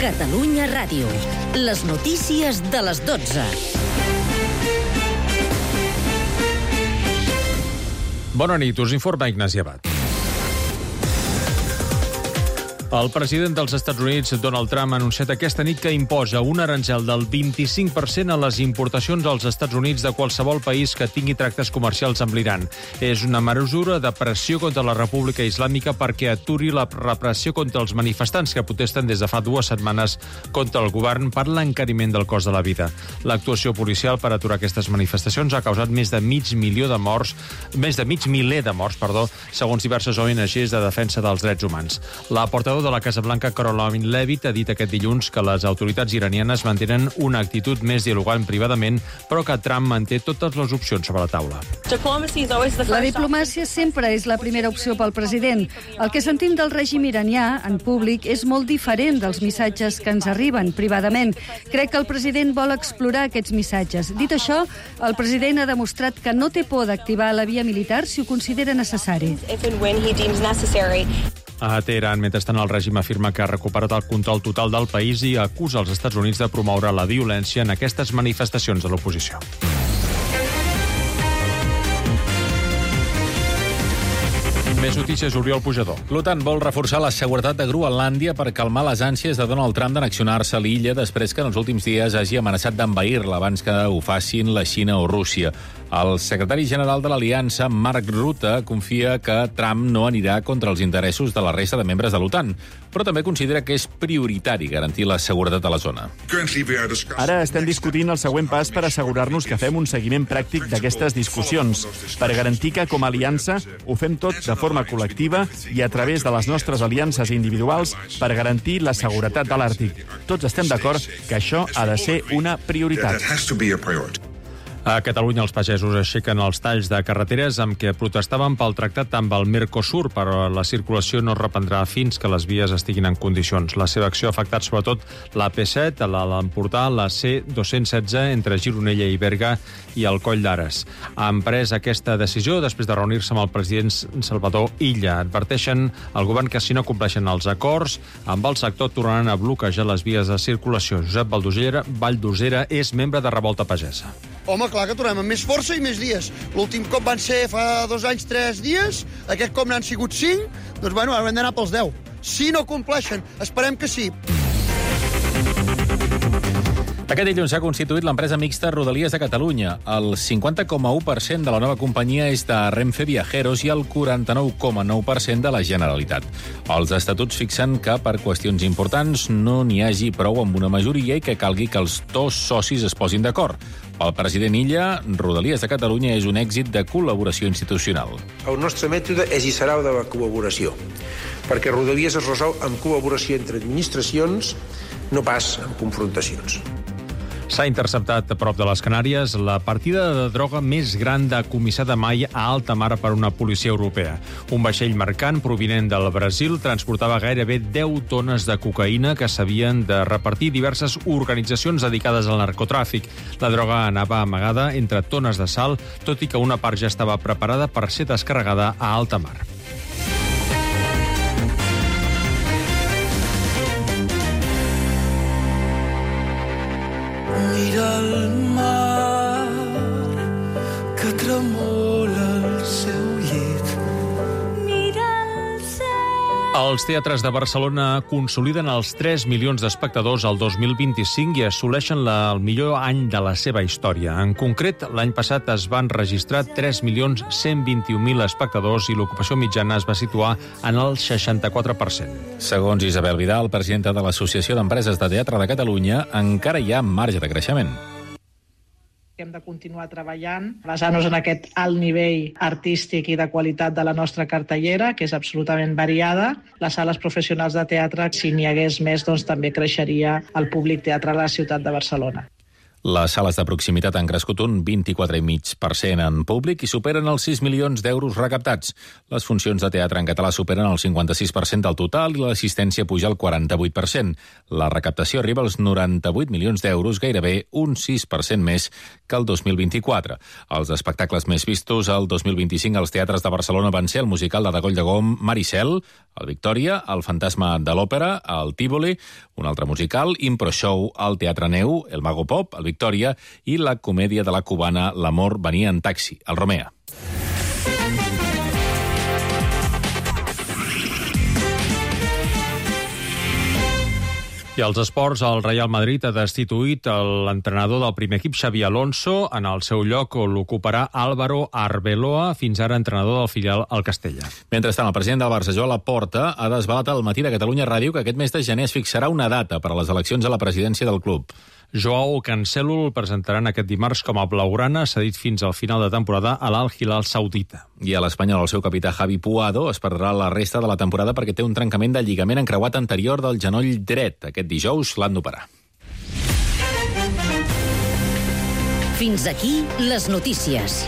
Catalunya Ràdio. Les notícies de les 12. Bona nit, us informa Ignasi Abad. El president dels Estats Units, Donald Trump, ha anunciat aquesta nit que imposa un aranzel del 25% a les importacions als Estats Units de qualsevol país que tingui tractes comercials amb l'Iran. És una mesura de pressió contra la República Islàmica perquè aturi la repressió contra els manifestants que protesten des de fa 2 setmanes contra el govern per l'encariment del cost de la vida. L'actuació policial per aturar aquestes manifestacions ha causat més de mig miler de morts, segons diverses ONGs de defensa dels drets humans. La portaveu de la Casa Blanca, Caroline Leavitt, ha dit aquest dilluns que les autoritats iranianes mantenen una actitud més dialogant privadament, però que Trump manté totes les opcions sobre la taula. La diplomàcia sempre és la primera opció pel president. El que sentim del règim iranià en públic és molt diferent dels missatges que ens arriben privadament. Crec que el president vol explorar aquests missatges. Dit això, el president ha demostrat que no té por d'activar la via militar si ho considera necessari. A Teheran, mentrestant, el règim afirma que ha recuperat el control total del país i acusa els Estats Units de promoure la violència en aquestes manifestacions de l'oposició. Més notícies, Oriol Pujador. L'OTAN vol reforçar la seguretat de Groenlàndia per calmar les ànsies de Donald Trump d'annexionar-se l'illa després que en els últims dies hagi amenaçat d'envair-la abans que ho facin la Xina o Rússia. El secretari general de l'Aliança, Mark Rutte, confia que Trump no anirà contra els interessos de la resta de membres de l'OTAN, però també considera que és prioritari garantir la seguretat a la zona. Ara estem discutint el següent pas per assegurar-nos que fem un seguiment pràctic d'aquestes discussions, per garantir que, com a aliança, ho fem tot de forma col·lectiva i a través de les nostres aliances individuals per garantir la seguretat de l'Àrtic. Tots estem d'acord que això ha de ser una prioritat. A Catalunya, els pagesos aixequen els talls de carreteres amb què protestaven pel tractat amb el Mercosur, però la circulació no es reprendrà fins que les vies estiguin en condicions. La seva acció ha afectat sobretot la P7, la d'Empordà, la C216 entre Gironella i Berga i el Coll d'Ares. Han pres aquesta decisió després de reunir-se amb el president Salvador Illa. Adverteixen al govern que si no compleixen els acords amb el sector tornaran a bloquejar les vies de circulació. Josep Valldosera és membre de Revolta Pagesa. Home, clar que tornem amb més força i més dies. L'últim cop van ser fa 2 anys, 3 dies. Aquest cop n'han sigut 5. Doncs, bueno, ara hem d'anar pels 10. Si no compleixen, esperem que sí. Aquest dilluns s'ha constituït l'empresa mixta Rodalies de Catalunya. El 50,1% de la nova companyia és de Renfe Viajeros i el 49,9% de la Generalitat. Els estatuts fixen que per qüestions importants no n'hi hagi prou amb una majoria i que calgui que els 2 socis es posin d'acord. Pel president Illa, Rodalies de Catalunya és un èxit de col·laboració institucional. El nostre mètode és i serà el de la col·laboració, perquè Rodalies es resol amb col·laboració entre administracions, no pas amb confrontacions. S'ha interceptat a prop de les Canàries la partida de droga més gran decomissada mai a alta mar per una policia europea. Un vaixell mercant provinent del Brasil transportava gairebé 10 tones de cocaïna que s'havien de repartir diverses organitzacions dedicades al narcotràfic. La droga anava amagada entre tones de sal, tot i que una part ja estava preparada per ser descarregada a alta mar. Mira el mar que tremola el seu llit. Mira el cel. Els teatres de Barcelona consoliden els 3 milions d'espectadors al 2025 i assoleixen el millor any de la seva història. En concret, l'any passat es van registrar 3.121.000 espectadors i l'ocupació mitjana es va situar en el 64%. Segons Isabel Vidal, presidenta de l'Associació d'Empreses de Teatre de Catalunya, encara hi ha marge de creixement. Hem de continuar treballant, basant-nos en aquest alt nivell artístic i de qualitat de la nostra cartellera, que és absolutament variada. Les sales professionals de teatre, si n'hi hagués més, doncs també creixeria el públic teatral a la ciutat de Barcelona. Les sales de proximitat han crescut un 24,5% en públic i superen els 6 milions d'euros recaptats. Les funcions de teatre en català superen el 56% del total i l'assistència puja al 48%. La recaptació arriba als 98 milions d'euros, gairebé un 6% més que el 2024. Els espectacles més vistos el 2025 als teatres de Barcelona van ser el musical de Degoll de Gom Maricel, al Victòria, el Fantasma de l'Òpera, al Tívoli, un altre musical, Impro Show al Teatre Neu, el Mago Pop, al Victòria, i la comèdia de la cubana L'amor venia en taxi, al Romea. I als esports, el Real Madrid ha destituït l'entrenador del primer equip, Xabi Alonso. En el seu lloc l'ocuparà Álvaro Arbeloa, fins ara entrenador del filial al Castella. Mentrestant, el president del Barça, Joan Laporta, ha desvelat al Matí de Catalunya Ràdio que aquest mes de gener es fixarà una data per a les eleccions a la presidència del club. Joao Cancelo el presentaran aquest dimarts com a blaugrana, cedit fins al final de temporada a l'Al Hilal saudita. I a l'Espanyol, el seu capità Javi Puado es perdrà la resta de la temporada perquè té un trencament del lligament encreuat anterior del genoll dret. Aquest dijous l'han d'operar. Fins aquí les notícies.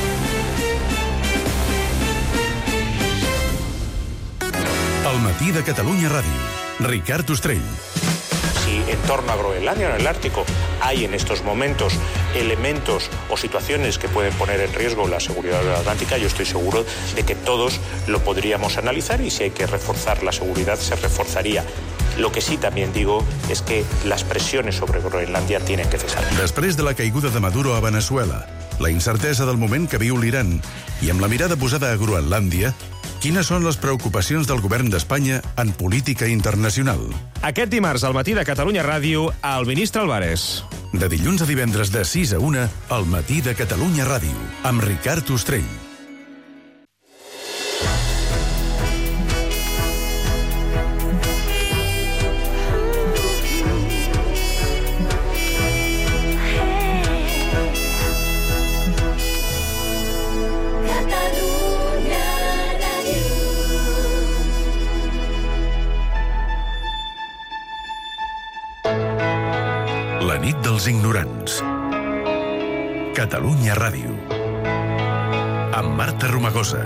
El Matí de Catalunya Ràdio. Ricard Ostrell. Si en torno a Groenlandia o en el Ártico hay en estos momentos elementos o situaciones que pueden poner en riesgo la seguridad atlántica, yo estoy seguro de que todos lo podríamos analizar y si hay que reforzar la seguridad, se reforzaría. Lo que sí también digo es que las presiones sobre Groenlandia tienen que cesar. Després de la caiguda de Maduro a Venezuela, la incertesa del moment que viu l'Iran i amb la mirada posada a Groenlàndia, quines són les preocupacions del govern d'Espanya en política internacional? Aquest dimarts al Matí de Catalunya Ràdio, el ministre Álvarez. De dilluns a divendres de 6 a 1, al Matí de Catalunya Ràdio, amb Ricard Ostrell. La nit dels ignorants. Catalunya Ràdio. Amb Marta Romagosa.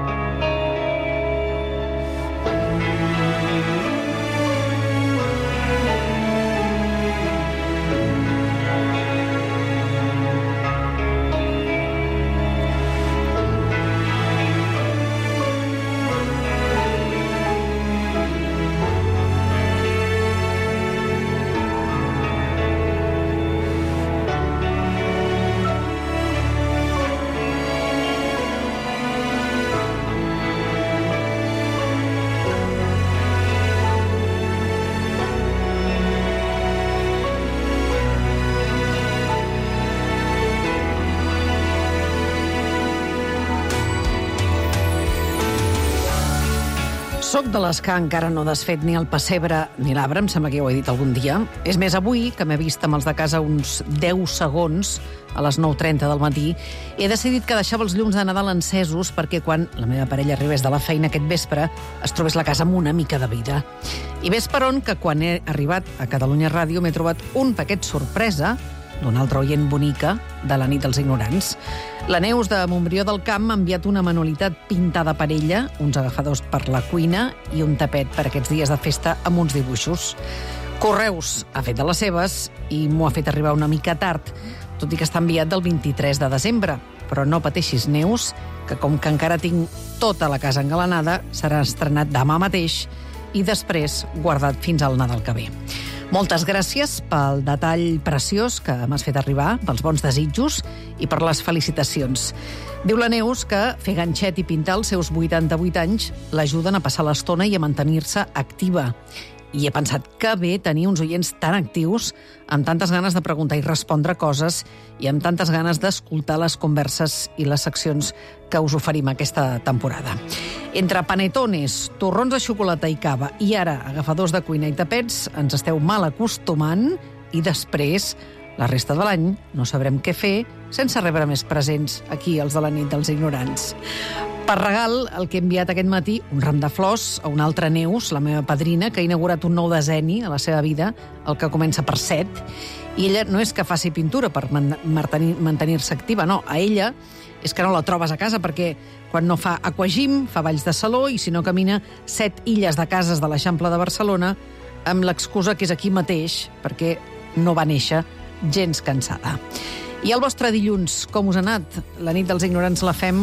Soc de les que encara no ha desfet ni el pessebre ni l'arbre, em sembla que ja ho he dit algun dia. És més, avui, que m'he vist amb els de casa uns 10 segons, a les 9:30 del matí, he decidit que deixava els llums de Nadal encesos perquè quan la meva parella arribés de la feina aquest vespre es trobés la casa amb una mica de vida. I ves per on que quan he arribat a Catalunya Ràdio m'he trobat un paquet sorpresa d'una altra oient bonica de la nit dels ignorants. La Neus de Montbrió del Camp m'ha enviat una manualitat pintada per ella, uns agafadors per la cuina i un tapet per aquests dies de festa amb uns dibuixos. Correus ha fet de les seves i m'ho ha fet arribar una mica tard, tot i que està enviat del 23 de desembre. Però no pateixis, Neus, que com que encara tinc tota la casa engalanada, serà estrenat demà mateix i després guardat fins al Nadal que ve. Moltes gràcies pel detall preciós que m'has fet arribar, pels bons desitjos i per les felicitacions. Diu la Neus que fer ganxet i pintar els seus 88 anys l'ajuden a passar l'estona i a mantenir-se activa. I he pensat que bé tenir uns oients tan actius, amb tantes ganes de preguntar i respondre coses i amb tantes ganes d'escoltar les converses i les seccions que us oferim aquesta temporada. Entre panetones, torrons de xocolata i cava i ara agafadors de cuina i tapets, ens esteu mal acostumant i després, la resta de l'any, no sabrem què fer sense rebre més presents aquí, els de la nit dels ignorants. Per regal, el que he enviat aquest matí, un ram de flors a una altra Neus, la meva padrina, que ha inaugurat un nou decenni a la seva vida, el que comença per 7, i ella no és que faci pintura per mantenir-se activa, no, a ella és que no la trobes a casa perquè quan no fa aquagym, fa balls de saló i si no camina 7 illes de cases de l'Eixample de Barcelona amb l'excusa que és aquí mateix perquè no va néixer gens cansada. I el vostre dilluns, com us ha anat? La nit dels ignorants la fem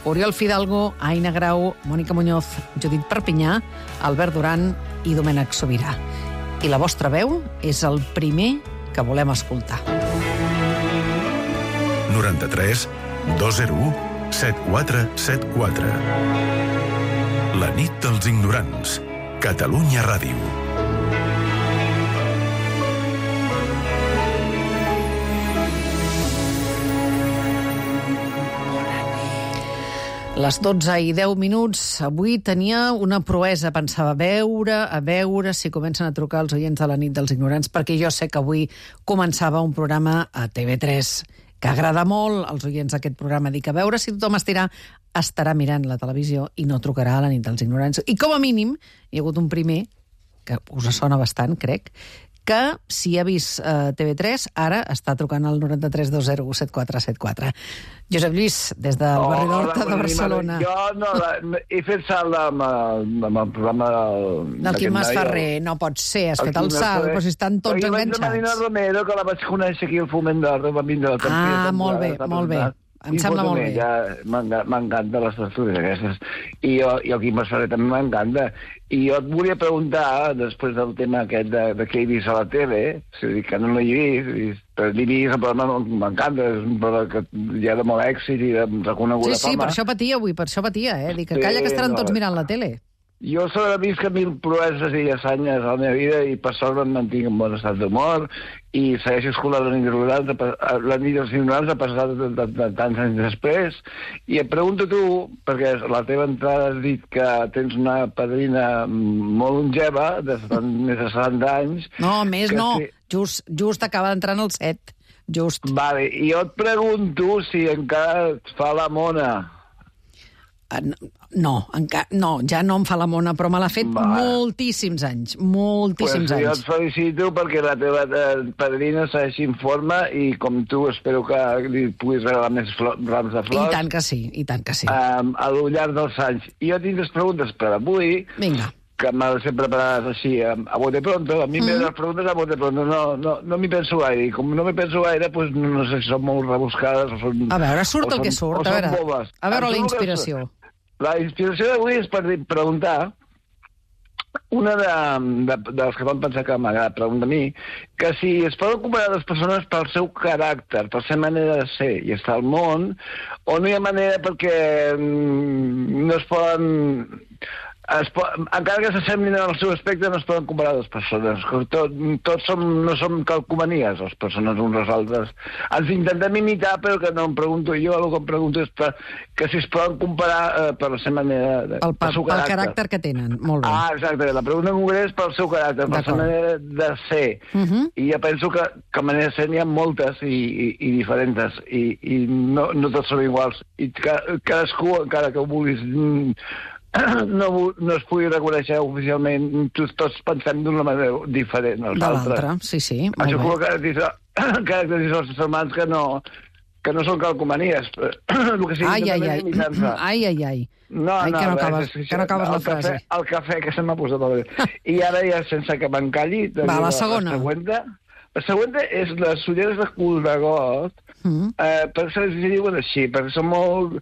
Oriol Fidalgo, Aina Grau, Mònica Muñoz, Judit Perpinyà, Albert Duran i Domènec Sobirà. I la vostra veu és el primer que volem escoltar. 93 201 7474. La nit dels ignorants. Catalunya Ràdio. Les 12 i 10 minuts. Avui tenia una proesa. Pensava a veure si comencen a trucar els oients de la nit dels ignorants, perquè jo sé que avui començava un programa a TV3 que agrada molt als oients d'aquest programa. Dic, a veure si tothom estarà mirant la televisió i no trucarà a la nit dels ignorants. I com a mínim hi ha hagut un primer, que us sona bastant, crec, que si ha vist TV3, ara està trucant al 93 201 7474. Josep Lluís, des del barri d'Horta de Barcelona. Jo he fet salt amb el programa del Quim Masferrer. No pot ser, has fet el salt, però si estan tots enganxats. Jo vaig de Marina Romero, que la vaig conèixer aquí al Foment d'Horta, va vindre a la Campia. Molt bé. Em sembla molt bé. M'encanta les tertúlies aquestes. I el Quim Masferrer també m'encanta. I jo et volia preguntar, després del tema aquest de què he vist a la tele, que no l'he vist, però l'he vist, el programa m'encanta, és un programa que hi ha de molt èxit i de reconeguda fama. Sí, per això patia avui, Dic que calla que estaran tots mirant la tele. Jo he vist que 1000 proeses i assanyes a la meva vida i per sort em mantinc en bon estat d'humor i segueixo escolant la nit dels ignorants a passar de tants anys després. I et pregunto tu, perquè la teva entrada has dit que tens una padrina molt longeva, de més de 70 anys... No, més no. Just acaba d'entrar en el 7. Just. Vale, i jo et pregunto si encara et fa la mona. No, ja no em fa la mona, però me l'ha fet moltíssims anys. Moltíssims anys. Jo et felicito perquè la teva padrina segueixi en forma i com tu espero que li puguis regalar més rams de flors. I tant que sí. Al llarg dels anys. I jo tinc 2 preguntes per avui. Vinga. Que m'ha de ser preparades així, a bote pronto. A mi me les preguntes a bote pronto. No m'hi penso gaire. I com no m'hi penso gaire, doncs no sé si són molt rebuscades o són... A veure, surt el que surt. A veure la inspiració. La inspiració d'avui és per preguntar, una dels que van pensar que m'agrada preguntar a mi, que si es poden comparar les persones pel seu caràcter, per la seva manera de ser i estar al món, o no hi ha manera perquè no es poden... encara que s'assemblin en el seu aspecte, no es poden comparar les persones. Tots no som calcomanies, les persones uns als altres. Ens intentem imitar, però que no em pregunto jo, el que em pregunto és que si es poden comparar per la seva manera... Pel caràcter que tenen, molt bé. Exacte, la pregunta en concret és pel seu caràcter, per la seva manera de ser. I jo penso que manera de ser n'hi ha moltes i diferents, i no tots són iguals. I cadascú, encara que ho vulguis... no es pugui reconèixer oficialment, tots pensem d'una manera diferent als altres. De l'altra, sí, molt això bé. Això caracteritza els humans que no són calcomanies. Ai. No, que no acabes la frase. El cafè que se m'ha posat. I ara ja, sense que m'encalli... Va, la segona. La següent és les ulleres de cul de got, perquè se les diuen així, perquè són molt...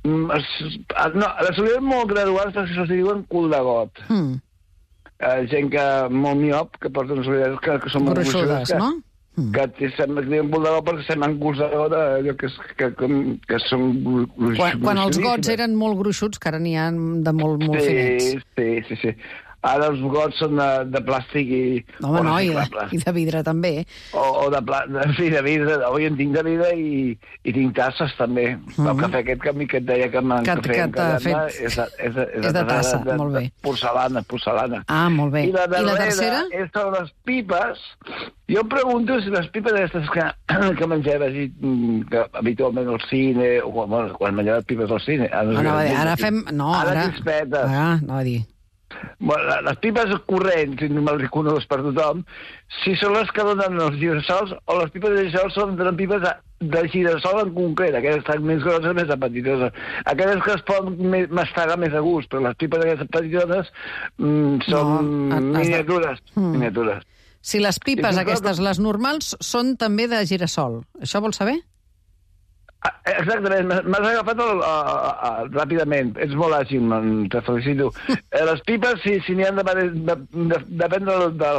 les ulleres molt graduals perquè se'ls diuen cul de got. Gent molt miop que porta unes ulleres que són molt gruixudes, no? Que se'm diuen cul de got perquè se'm culs de got allò que són gruixuts. Quan els gots eren molt gruixuts, que ara n'hi ha de molt finets. Sí. Ara els gots són de plàstic i... Home, no, i de vidre també. O de vidre. Avui en tinc de vidre i tinc tasses també. El cafè aquest que et deia que t'ha fet és de tassa, molt bé. Porcelana. Molt bé. I la tercera és sobre les pipes. Jo em pregunto si les pipes aquestes que menjaves que habitualment al cine, o quan menjaves pipes al cine... Ara fem... No, ara... No, a dir... Les pipes corrents, normal reconegudes per tothom, si són les que donen els girassols o les pipes de girassols són pipes de girassol en concret, aquelles estan més grosses, més apetitoses. Aquelles que es poden mastegar més a gust, però les pipes d'aquestes petitones són miniatures. Si les pipes aquestes, les normals, són també de girassol. Això vols saber? Exactament, m'has agafat ràpidament. Ets molt àgil, te felicito. Les pipes, si n'hi ha depèn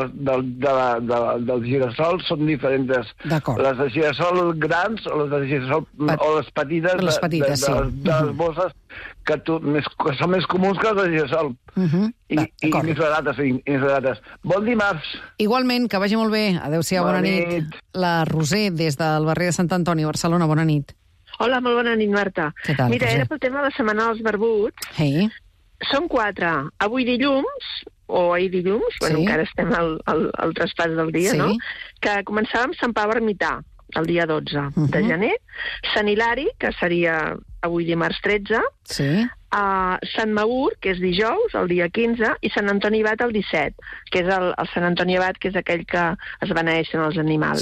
dels girassols, són diferents. D'acord. Les de girassol grans o les de girassol o les petites de les bosses que són més comuns que les de girassol. I més barates. Bon dimarts. Igualment, que vagi molt bé. Adéu-siau, bona nit. La Roser, des del barri de Sant Antoni, Barcelona, bona nit. Hola, molt bona nit, Marta. Què tal, Mira, era pel tema de la setmana dels barbuts. Són 4. Avui dilluns, o ahir dilluns, bueno, encara estem al traspàs del dia, no? Que començàvem Sant Pau Ermità, el dia 12 de gener. Sant Hilari, que seria avui dimarts 13. Sant Maur, que és dijous, el dia 15. I Sant Antoni Abat, el 17, que és el Sant Antoni Abat, que és aquell que es beneeixen els animals.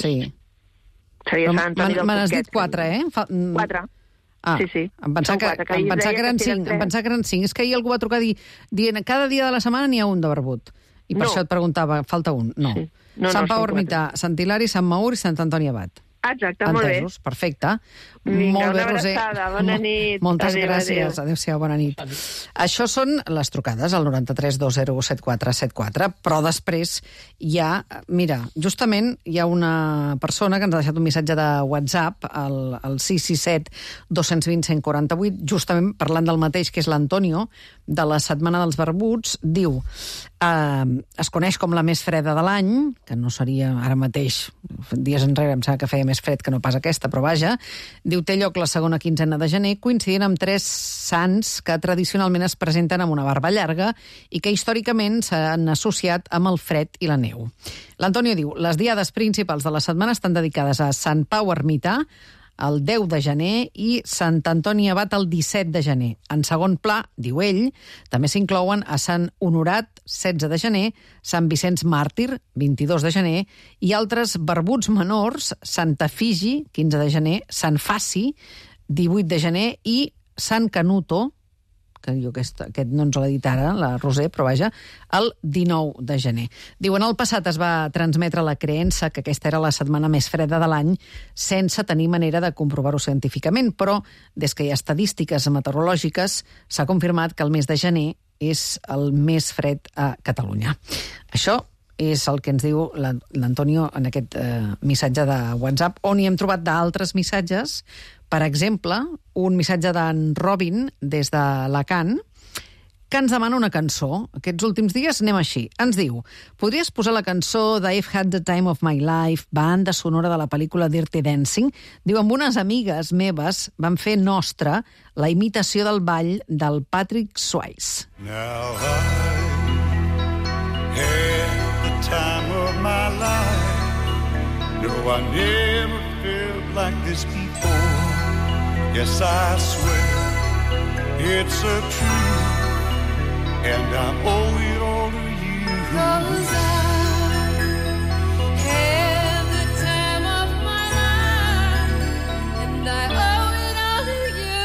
Me n'has dit 4, eh? 4. Sí. Em pensava que eren 5. És que ahir algú va trucar dient cada dia de la setmana n'hi ha un de barbut. I per això et preguntava, falta un. No. Sant Pau Ermità, Sant Hilari, Sant Maur i Sant Antoni Abat. Exacte, molt bé. Perfecte. Vinga, molt bé, una Roser. abraçada, bona nit. Moltes gràcies. Adéu-siau, bona nit. Això són les trucades al 93 20 7474, però després hi ha... Mira, justament hi ha una persona que ens ha deixat un missatge de WhatsApp, el 667 220 148, justament parlant del mateix, que és l'Antonio, de la Setmana dels Barbuts, diu... es coneix com la més freda de l'any, que no seria ara mateix, dies enrere em sembla que feia més fred que no pas aquesta, però vaja, diu, té lloc la segona quinzena de gener, coincidint amb 3 sants que tradicionalment es presenten amb una barba llarga i que històricament s'han associat amb el fred i la neu. L'Antonio diu, les diades principals de la setmana estan dedicades a Sant Pau Ermità, el 10 de gener, i Sant Antoni Abat el 17 de gener. En segon pla, diu ell, també s'inclouen a Sant Honorat, 16 de gener, Sant Vicenç Màrtir, 22 de gener, i altres barbuts menors, Santa Figi, 15 de gener, Sant Faci, 18 de gener, i Sant Canuto, que jo aquest no ens l'ha dit ara, la Roser, però vaja, el 19 de gener. Diuen, el passat es va transmetre la creença que aquesta era la setmana més freda de l'any sense tenir manera de comprovar-ho científicament, però des que hi ha estadístiques meteorològiques s'ha confirmat que el mes de gener és el més fred a Catalunya. Això és el que ens diu l'Antonio en aquest missatge de WhatsApp, on hi hem trobat d'altres missatges. Per exemple, un missatge d'en Robin des d'Alacant, que ens demana una cançó. Aquests últims dies anem així. Ens diu, podries posar la cançó d'I've Had the Time of My Life, banda sonora de la pel·lícula Dirty Dancing? Diu, amb unes amigues meves van fer nostra la imitació del ball del Patrick Swayze. Now I had the time of my life. No, I never felt like this before. Yes, I swear it's a truth, and I owe it all to you. 'Cause I had the time of my life, and I owe it all to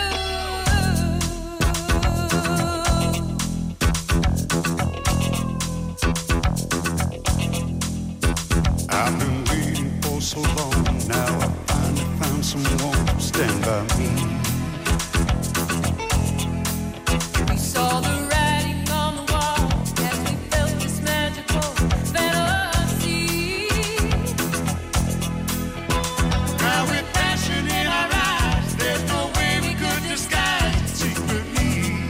you. I've been waiting for so long, now I finally found someone to stand by me. We saw the writing on the wall as we felt this magical fantasy. Now with passion in our eyes, there's no way we could disguise it secretly.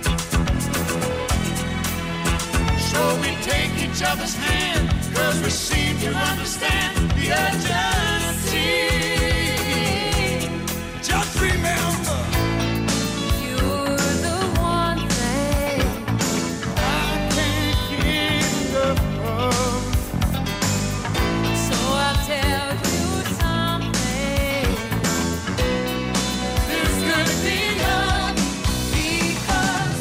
So we take each other's hand, 'cause we seem to understand the urgency. Just remember, you're the one thing I can't get enough of. So I'll tell you something. There's gonna be love, because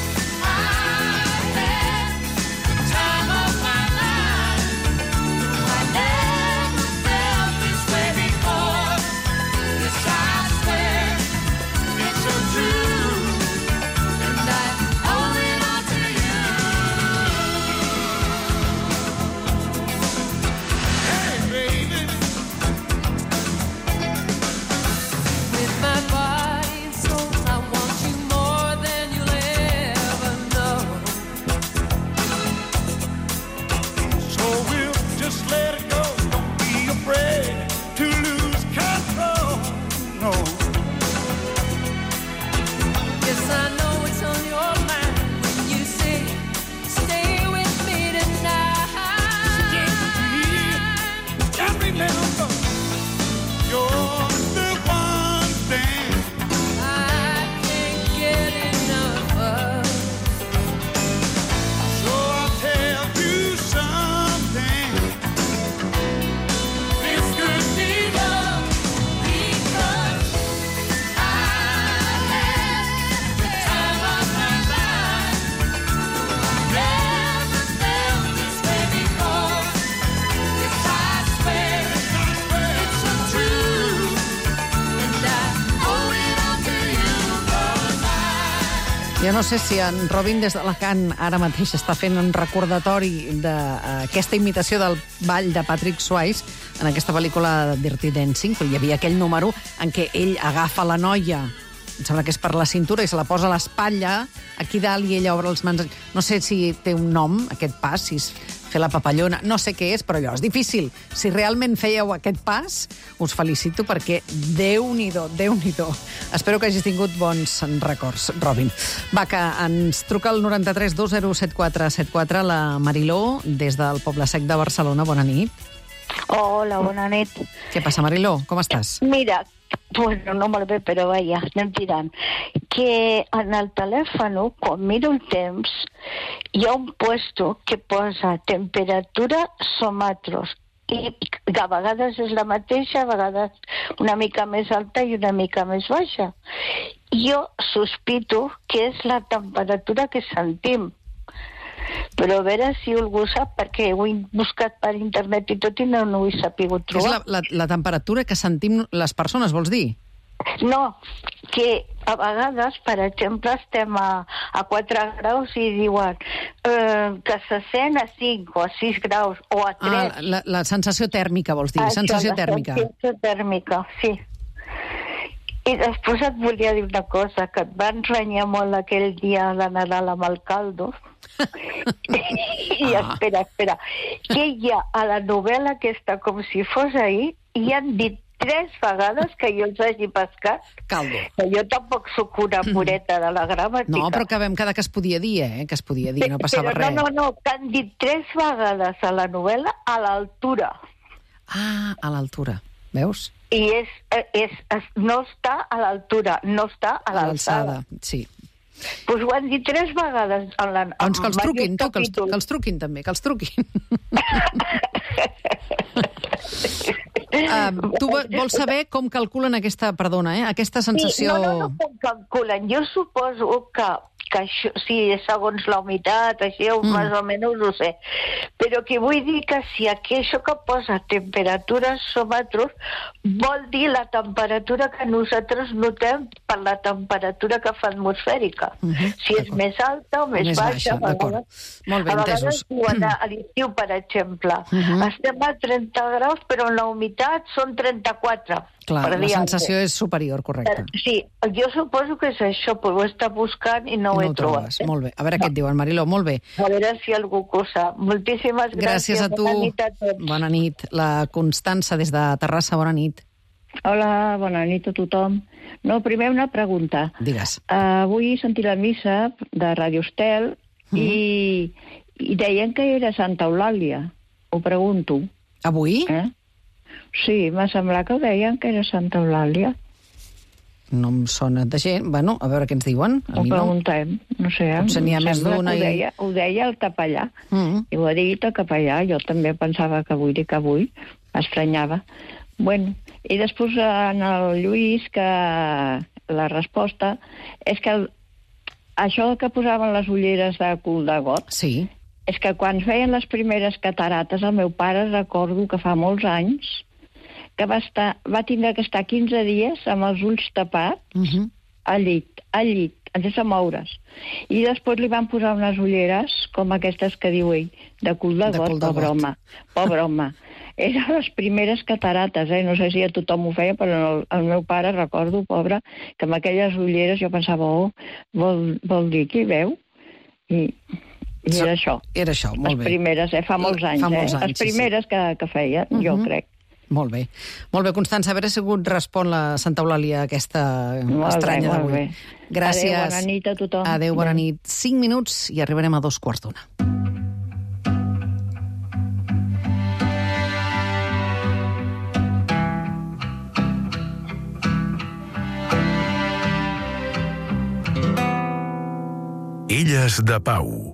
I had the time of my life. I never felt this way before. Jo no sé si en Robin des d'Alacant ara mateix està fent un recordatori d'aquesta imitació del ball de Patrick Swayze en aquesta pel·lícula Dirty Dancing, però hi havia aquell número en què ell agafa la noia, em sembla que és per la cintura, i se la posa a l'espatlla, aquí dalt, i ella obre els mans. No sé si té un nom, aquest pas, si és fer la papallona, no sé què és, però allò és difícil. Si realment fèieu aquest pas, us felicito perquè Déu-n'hi-do, Déu-n'hi-do. Espero que hagis tingut bons records, Robin. Va, que ens truca el 93 207474 la Mariló, des del Poble Sec de Barcelona. Bona nit. Hola, bona nit. Què passa, Mariló? Com estàs? Mira, bueno, no molt bé, però vaja, anem tirant. Que en el telèfon, quan miro el temps, hi ha un puesto que posa temperatura somàtros, i a vegades és la mateixa, a vegades una mica més alta i una mica més baixa. Jo sospito que és la temperatura que sentim, però a veure si algú sap, perquè ho he buscat per internet i tot i no ho he sapigut trobar. És la temperatura que sentim les persones, vols dir? No, que a vegades, per exemple, estem a 4 graus i diuen que se sent a 5 o a 6 graus o a 3. La sensació tèrmica, vols dir? Sensació tèrmica. La sensació tèrmica, sí. I després et volia dir una cosa, que et van renyar molt aquell dia de Nadal amb el caldo. I espera, que hi ha a la novel·la aquesta, com si fos ahir, i han dit 3 vegades que jo els hagi pescat. Caldo. Que jo tampoc sóc una pureta de la gramàtica. No, però que vam quedar que es podia dir, que es podia dir, no passava res. No, que han dit 3 vegades a la novel·la a l'altura. Ah, a l'altura, veus? I no està a l'altura, no està a l'alçada. Sí. Doncs ho han dit 3 vegades. Doncs que els truquin, que els truquin també, que els truquin. Tu vols saber com calculen aquesta sensació... Sí, no com calculen. Jo suposo que això, sí, segons la humitat, això més o menys ho sé. Però que vull dir que si això que posa temperatures somàtros vol dir la temperatura que nosaltres notem per la temperatura que fa atmosfèrica. Si és més alta o més baixa. D'acord. Molt bé, entesos. A vegades a l'estiu, per exemple, estem a 30 graus, però la humitat són 34. Clar, la sensació és superior, correcte. Sí, jo suposo que és això, però ho està buscant i no ho he trobat. Molt bé, a veure què et diuen, Mariló, molt bé. A veure si algú ho sap. Moltíssimes gràcies. Gràcies a tu. Bona nit a tots. Bona nit. La Constança, des de Terrassa, bona nit. Hola, bona nit a tothom. No, primer una pregunta. Digues. Avui he sentit la missa de Radio Estel i deien que era Santa Eulàlia. Ho pregunto. Avui? Sí, m'ha semblat que ho deien que era Santa Eulàlia. No em sona de gent. Bueno, a veure què ens diuen. Ho preguntem, no sé. Potser n'hi ha més d'una. Ho deia el capellà. I ho ha dit el capellà. Jo també pensava que avui m'estranyava. Bueno, i després en el Lluís, que la resposta és que això que posaven les ulleres de cul de got, sí, és que quan feien les primeres catarates, el meu pare, recordo que fa molts anys, que va tindre que estar 15 dies amb els ulls tapats al llit, sense moure's. I després li van posar unes ulleres, com aquestes que diu ell, de cul de got, pobre home. Eren les primeres catarates, no sé si a tothom ho feia, però el meu pare, recordo, pobre, que amb aquelles ulleres jo pensava, vol dir que hi veu? I era això. Era això, molt bé. Les primeres, fa molts anys, les primeres que feia, jo crec. Molt bé. Molt bé, Constança, a veure si respon la Santa Eulàlia aquesta estranya d'avui. Gràcies. Adéu, bona nit a tothom. Adéu, bona nit. 5 minuts i arribarem a 2:15. Illes de Pau.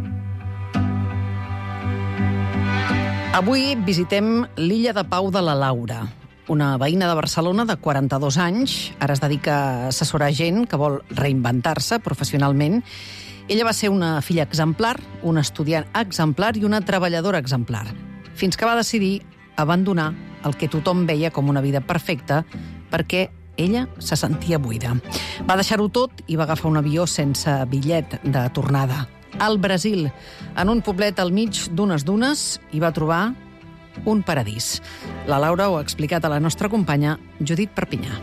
Avui visitem l'illa de Pau de la Laura, una veïna de Barcelona de 42 anys. Ara es dedica a assessorar gent que vol reinventar-se professionalment. Ella va ser una filla exemplar, una estudiant exemplar i una treballadora exemplar, fins que va decidir abandonar el que tothom veia com una vida perfecta perquè ella se sentia buida. Va deixar-ho tot i va agafar un avió sense bitllet de tornada. Al Brasil, en un poblet al mig d'unes dunes, hi va trobar un paradís. La Laura ho ha explicat a la nostra companya Judit Perpinyà.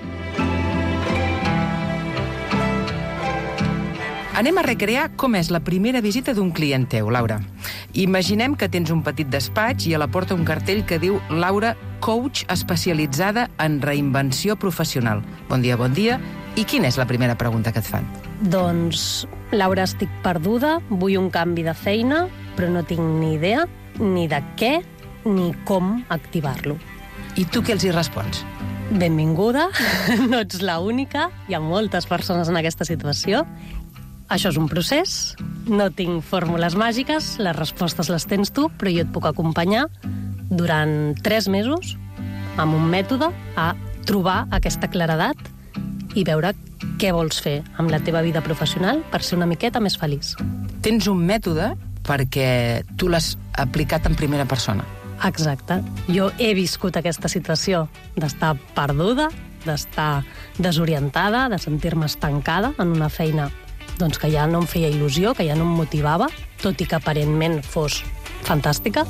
Anem a recrear com és la primera visita d'un client teu, Laura. Imaginem que tens un petit despatx i a la porta un cartell que diu Laura, coach especialitzada en reinvenció professional. Bon dia, bon dia. I quina és la primera pregunta que et fan? Doncs, Laura, estic perduda, vull un canvi de feina, però no tinc ni idea ni de què ni com activar-lo. I tu què els hi respons? Benvinguda, no ets l'única, hi ha moltes persones en aquesta situació. Això és un procés, no tinc fórmules màgiques, les respostes les tens tu, però jo et puc acompanyar durant 3 mesos amb un mètode a trobar aquesta claredat i veure què vols fer amb la teva vida professional per ser una miqueta més feliç. Tens un mètode perquè tu l'has aplicat en primera persona. Exacte. Jo he viscut aquesta situació d'estar perduda, d'estar desorientada, de sentir-me estancada en una feina doncs que ja no em feia il·lusió, que ja no em motivava, tot i que aparentment fos fantàstica.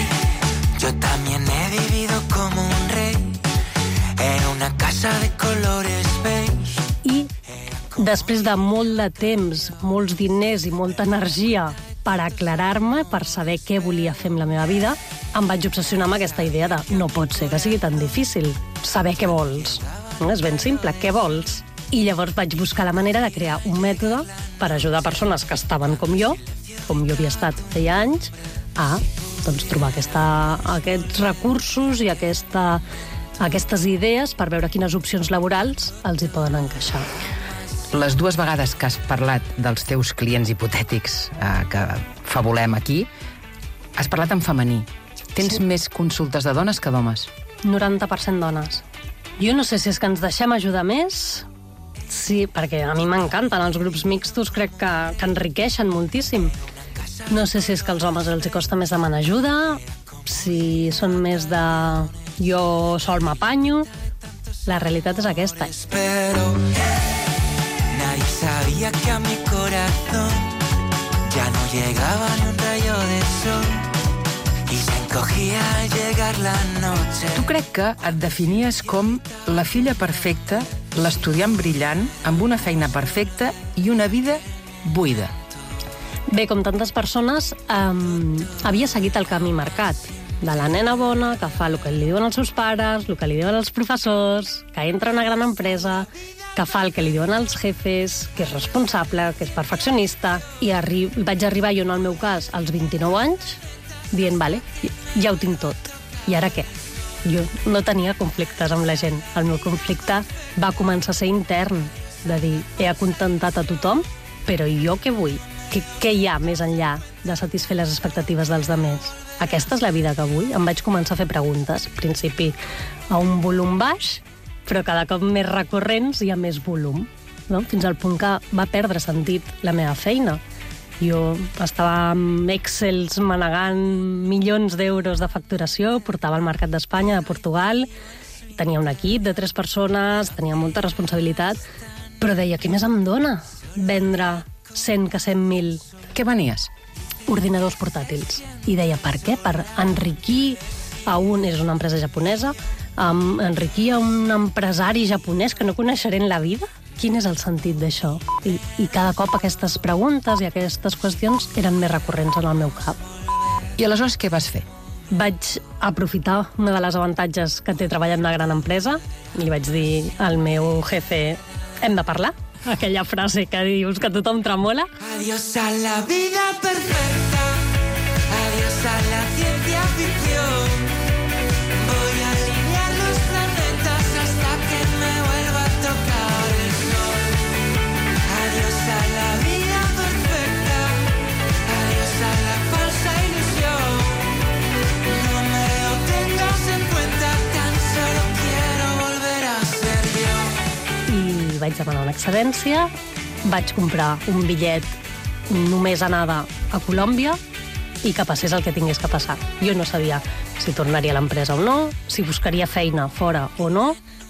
Yo también he vivido como un rey en una casa de colores beige. I després de molt de temps, molts diners i molta energia per aclarar-me, per saber què volia fer amb la meva vida, em vaig obsessionar amb aquesta idea de no pot ser que sigui tan difícil saber què vols. És ben simple, què vols? I llavors vaig buscar la manera de crear un mètode per ajudar persones que estaven com jo havia estat feia anys, a trobar aquests recursos i aquestes idees per veure quines opcions laborals els hi poden encaixar. Les 2 vegades que has parlat dels teus clients hipotètics que fabulem aquí, has parlat en femení. Tens més consultes de dones que d'homes. 90% dones. Jo no sé si és que ens deixem ajudar més. Sí, perquè a mi m'encanten els grups mixtos, crec que enriqueixen moltíssim. No sé si és que als homes els costa més demanar ajuda, si són més de jo sol m'apanyo. La realitat és aquesta. Pero nadie sabía que a mi corazón ya no llegaba ni un rayo de sol y se encogía al llegar la noche. Tu crec que et definies com la filla perfecta, l'estudiant brillant, amb una feina perfecta i una vida buida. Bé, com tantes persones, havia seguit el camí marcat de la nena bona, que fa el que li diuen els seus pares, el que li diuen els professors, que entra a una gran empresa, que fa el que li diuen els jefes, que és responsable, que és perfeccionista, i vaig arribar jo, en el meu cas, als 29 anys, dient, vale, ja ho tinc tot. I ara què? Jo no tenia conflictes amb la gent. El meu conflicte va començar a ser intern, de dir, he acontentat a tothom, però jo què vull? Què hi ha més enllà de satisfer les expectatives dels altres? Aquesta és la vida que vull? Em vaig començar a fer preguntes, al principi a un volum baix, però cada cop més recurrents i a més volum, no? Fins al punt que va perdre sentit la meva feina. Jo estava amb Excels manegant milions d'euros de facturació, portava al mercat d'Espanya, de Portugal, tenia un equip de 3 persones, tenia molta responsabilitat, però deia, què més em dona vendre 100 que 100.000? Què venies? Ordinadors portàtils. I deia, per què? Per enriquir és una empresa japonesa, enriquir a un empresari japonès que no coneixeré en la vida? Quin és el sentit d'això? I cada cop aquestes preguntes i aquestes qüestions eren més recurrents en el meu cap. I aleshores què vas fer? Vaig aprofitar una de les avantatges que té treballar en una gran empresa i li vaig dir al meu jefe, hem de parlar? Aquella frase que dius que tothom tremola. Adiós a la vida perfecta, adiós a la ciencia ficción. Voy a alinear los planetas hasta que me vuelva a tocar el sol. Adiós a la vida perfecta, adiós a la falsa ilusión. No me lo tengas en cuenta, tan solo quiero volver a ser yo. I vaig demanar una excedència, vaig comprar un bitllet només anada a Colòmbia i que passés el que tingués que passar. Jo no sabia si tornaria a l'empresa o no, si buscaria feina fora o no,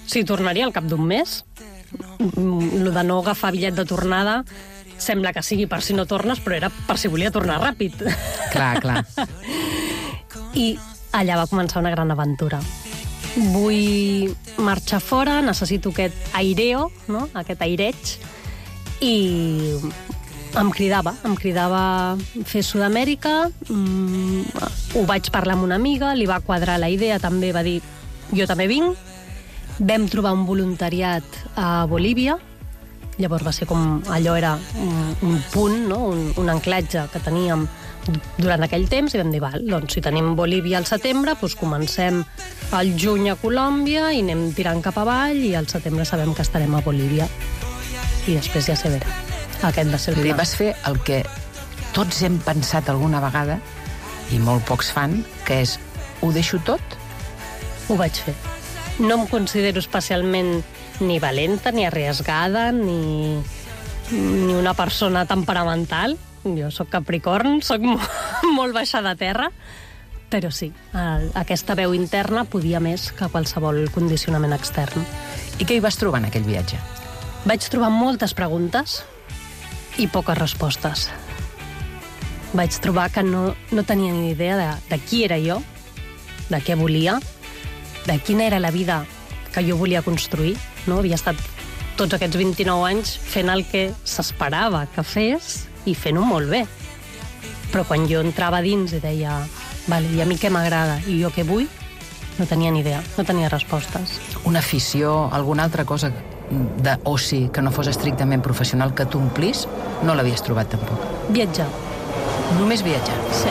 Sí, tornaria al cap d'un mes. Lo de no agafar bitllet de tornada sembla que sigui per si no tornes, però era per si volia tornar ràpid. Clar. I allà va començar una gran aventura. Vull marxar fora, necessito aquest aireo, no? Aquest aireig, i em cridava fer Sud-amèrica, ho vaig parlar amb una amiga, li va quadrar la idea, també va dir, jo també vinc. Vam trobar un voluntariat a Bolívia, llavors va ser com, allò era un punt, no? un anclatge que teníem durant aquell temps, i vam dir, val, doncs si tenim Bolívia al setembre, doncs comencem al juny a Colòmbia i anem tirant cap avall, i al setembre sabem que estarem a Bolívia. I després ja se verà. Aquest va ser el pla. Vas fer el que tots hem pensat alguna vegada, i molt pocs fan, que és, ho deixo tot? Ho vaig fer. No em considero especialment ni valenta, ni arriesgada, ni una persona temperamental. Jo sóc Capricorn, sóc molt baixada a terra, però sí, aquesta veu interna podia més que qualsevol condicionament extern. I què hi vas trobar en aquell viatge? Vaig trobar moltes preguntes i poques respostes. Vaig trobar que no tenia ni idea de qui era jo, de què volia, de quina era la vida que jo volia construir. No? Havia estat tots aquests 29 anys fent el que s'esperava que fes i fent-ho molt bé. Però quan jo entrava dins i deia, vale, i a mi què m'agrada i jo què vull, no tenia ni idea, no tenia respostes. Una afició, alguna altra cosa d'oci que no fos estrictament professional que t'omplís, no l'havies trobat tampoc? Viatjar. Només viatjar? Sí.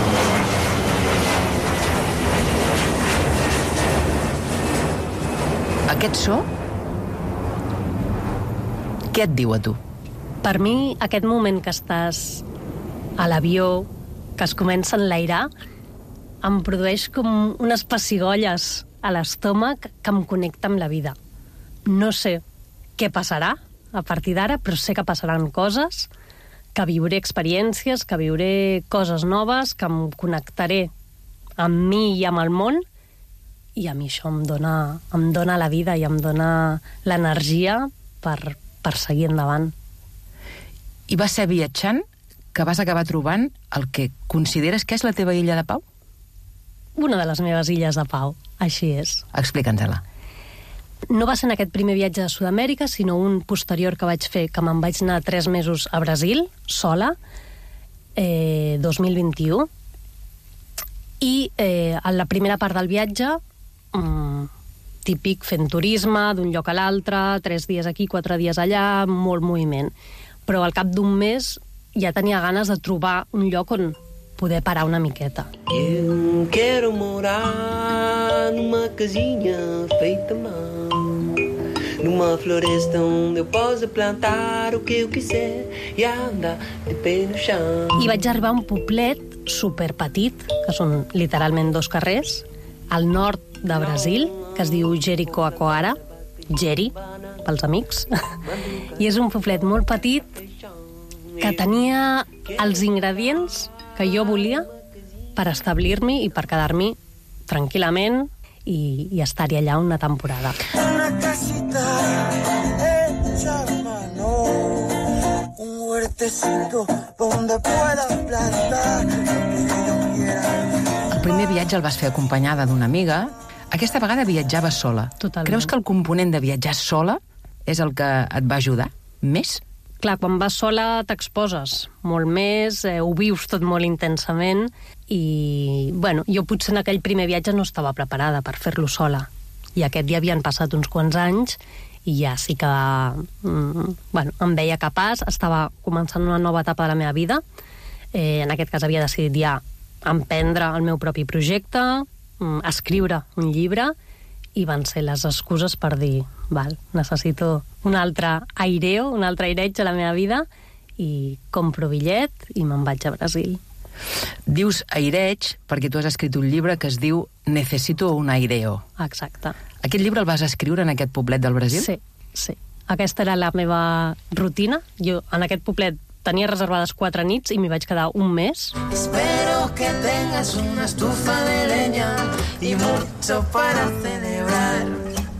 Aquest so, què et diu a tu? Per mi, aquest moment que estàs a l'avió, que es comença a enlairar, em produeix com unes pessigolles a l'estómac que em connecta amb la vida. No sé què passarà a partir d'ara, però sé que passaran coses, que viuré experiències, que viuré coses noves, que em connectaré amb mi i amb el món, i a mi això em dona la vida i em dona l'energia per seguir endavant. I va ser viatjant que vas acabar trobant el que consideres que és la teva illa de pau? Una de les meves illes de pau, així és. Explica'ns-la. No va ser en aquest primer viatge a Sud-amèrica, sinó un posterior que vaig fer, que me'n vaig anar 3 mesos a Brasil, sola, 2021, i en la primera part del viatge, típic fent turisme d'un lloc a l'altre, 3 dies aquí, 4 dies allà, molt moviment. Però al cap d'un mes ja tenia ganes de trobar un lloc on poder parar una miqueta. Eu quero morar numa casinha feita à mão, numa floresta onde eu possa plantar o que eu quiser e andar de pé no chão. I vaig arribar a un poblet superpetit, que són literalment 2 carrers, al nord de Brasil, que es diu Jericoacoara, Jeri, pels amics, i és un poblet molt petit que tenia els ingredients que jo volia per establir-m'hi i per quedar-m'hi tranquil·lament i estar-hi allà una temporada. Una casita hecha a mano, un huertecito donde pueda plantar lo que yo quiera. El primer viatge el vas fer acompanyada d'una amiga. Aquesta vegada viatjaves sola. Totalment. Creus que el component de viatjar sola és el que et va ajudar més? Clar, quan vas sola t'exposes molt més, ho vius tot molt intensament i, bueno, jo potser en aquell primer viatge no estava preparada per fer-lo sola. I aquest ja havien passat uns quants anys i ja sí que em veia capaç, estava començant una nova etapa de la meva vida. En aquest cas havia decidit ja emprendre el meu propi projecte, escriure un llibre, i van ser les excuses per dir, val, necessito un altre aireo, un altre aireig a la meva vida, i compro bitllet i me'n vaig a Brasil. Dius aireig perquè tu has escrit un llibre que es diu Necesito un aireo. Exacte. Aquest llibre el vas escriure en aquest poblet del Brasil? Sí, sí. Aquesta era la meva rutina. Jo en aquest poblet tenia reservades 4 nits i m'hi vaig quedar un mes. Espero que tengas una estufa de leña y mucho para celebrar.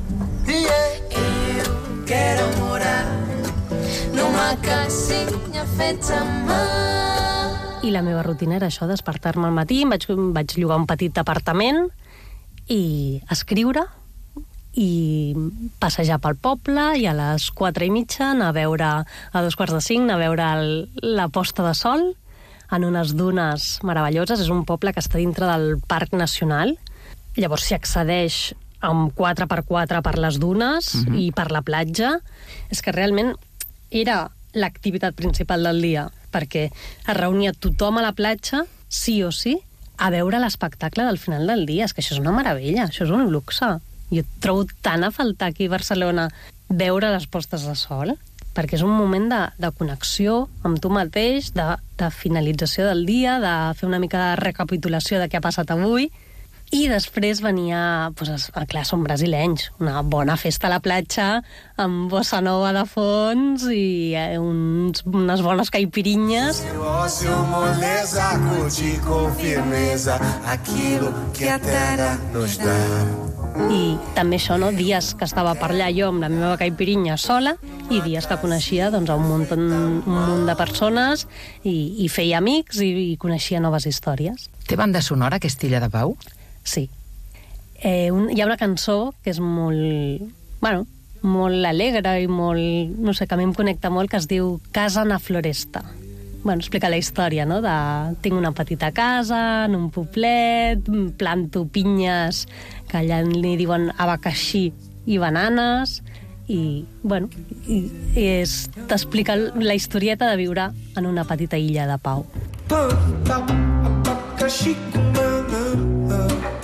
Eu quero morar numa casinha feta a mà. I la meva rutina era això, despertar-me al matí, vaig llogar un petit apartament i escriure i passejar pel poble i a les 4:30 anar a veure, a 4:45, anar a veure la posta de sol en unes dunes meravelloses. És un poble que està dintre del Parc Nacional. Llavors s'hi accedeix amb 4x4 per les dunes i per la platja. És que realment era l'activitat principal del dia, perquè es reunia tothom a la platja, sí o sí, a veure l'espectacle del final del dia. És que això és una meravella, això és un luxe. Jo trobo tant a faltar aquí a Barcelona veure les postes de sol, perquè és un moment de connexió amb tu mateix, de finalització del dia, de fer una mica de recapitulació de què ha passat avui. I després venia, clar, som brasilenys, una bona festa a la platja, amb bossa nova de fons i unes bones caipirinhas. Ócio, moleza, curtir com firmeza aquilo que a terra nos dá. I també això, no? Dies que estava per allà jo amb la meva caipirinha sola i dies que coneixia un munt de persones i feia amics i coneixia noves històries. Té banda sonora, aquesta Illa de Pau? Sí. Hi ha una cançó que és molt alegre i molt, no sé, que a mi em connecta molt, que es diu Casa na Floresta. Explica la història, no? Tinc una petita casa en un poblet, planto pinyes que allà li diuen abacaxí i bananes i t'explica la historieta de viure en una petita illa de pau. Abacaxi com banana,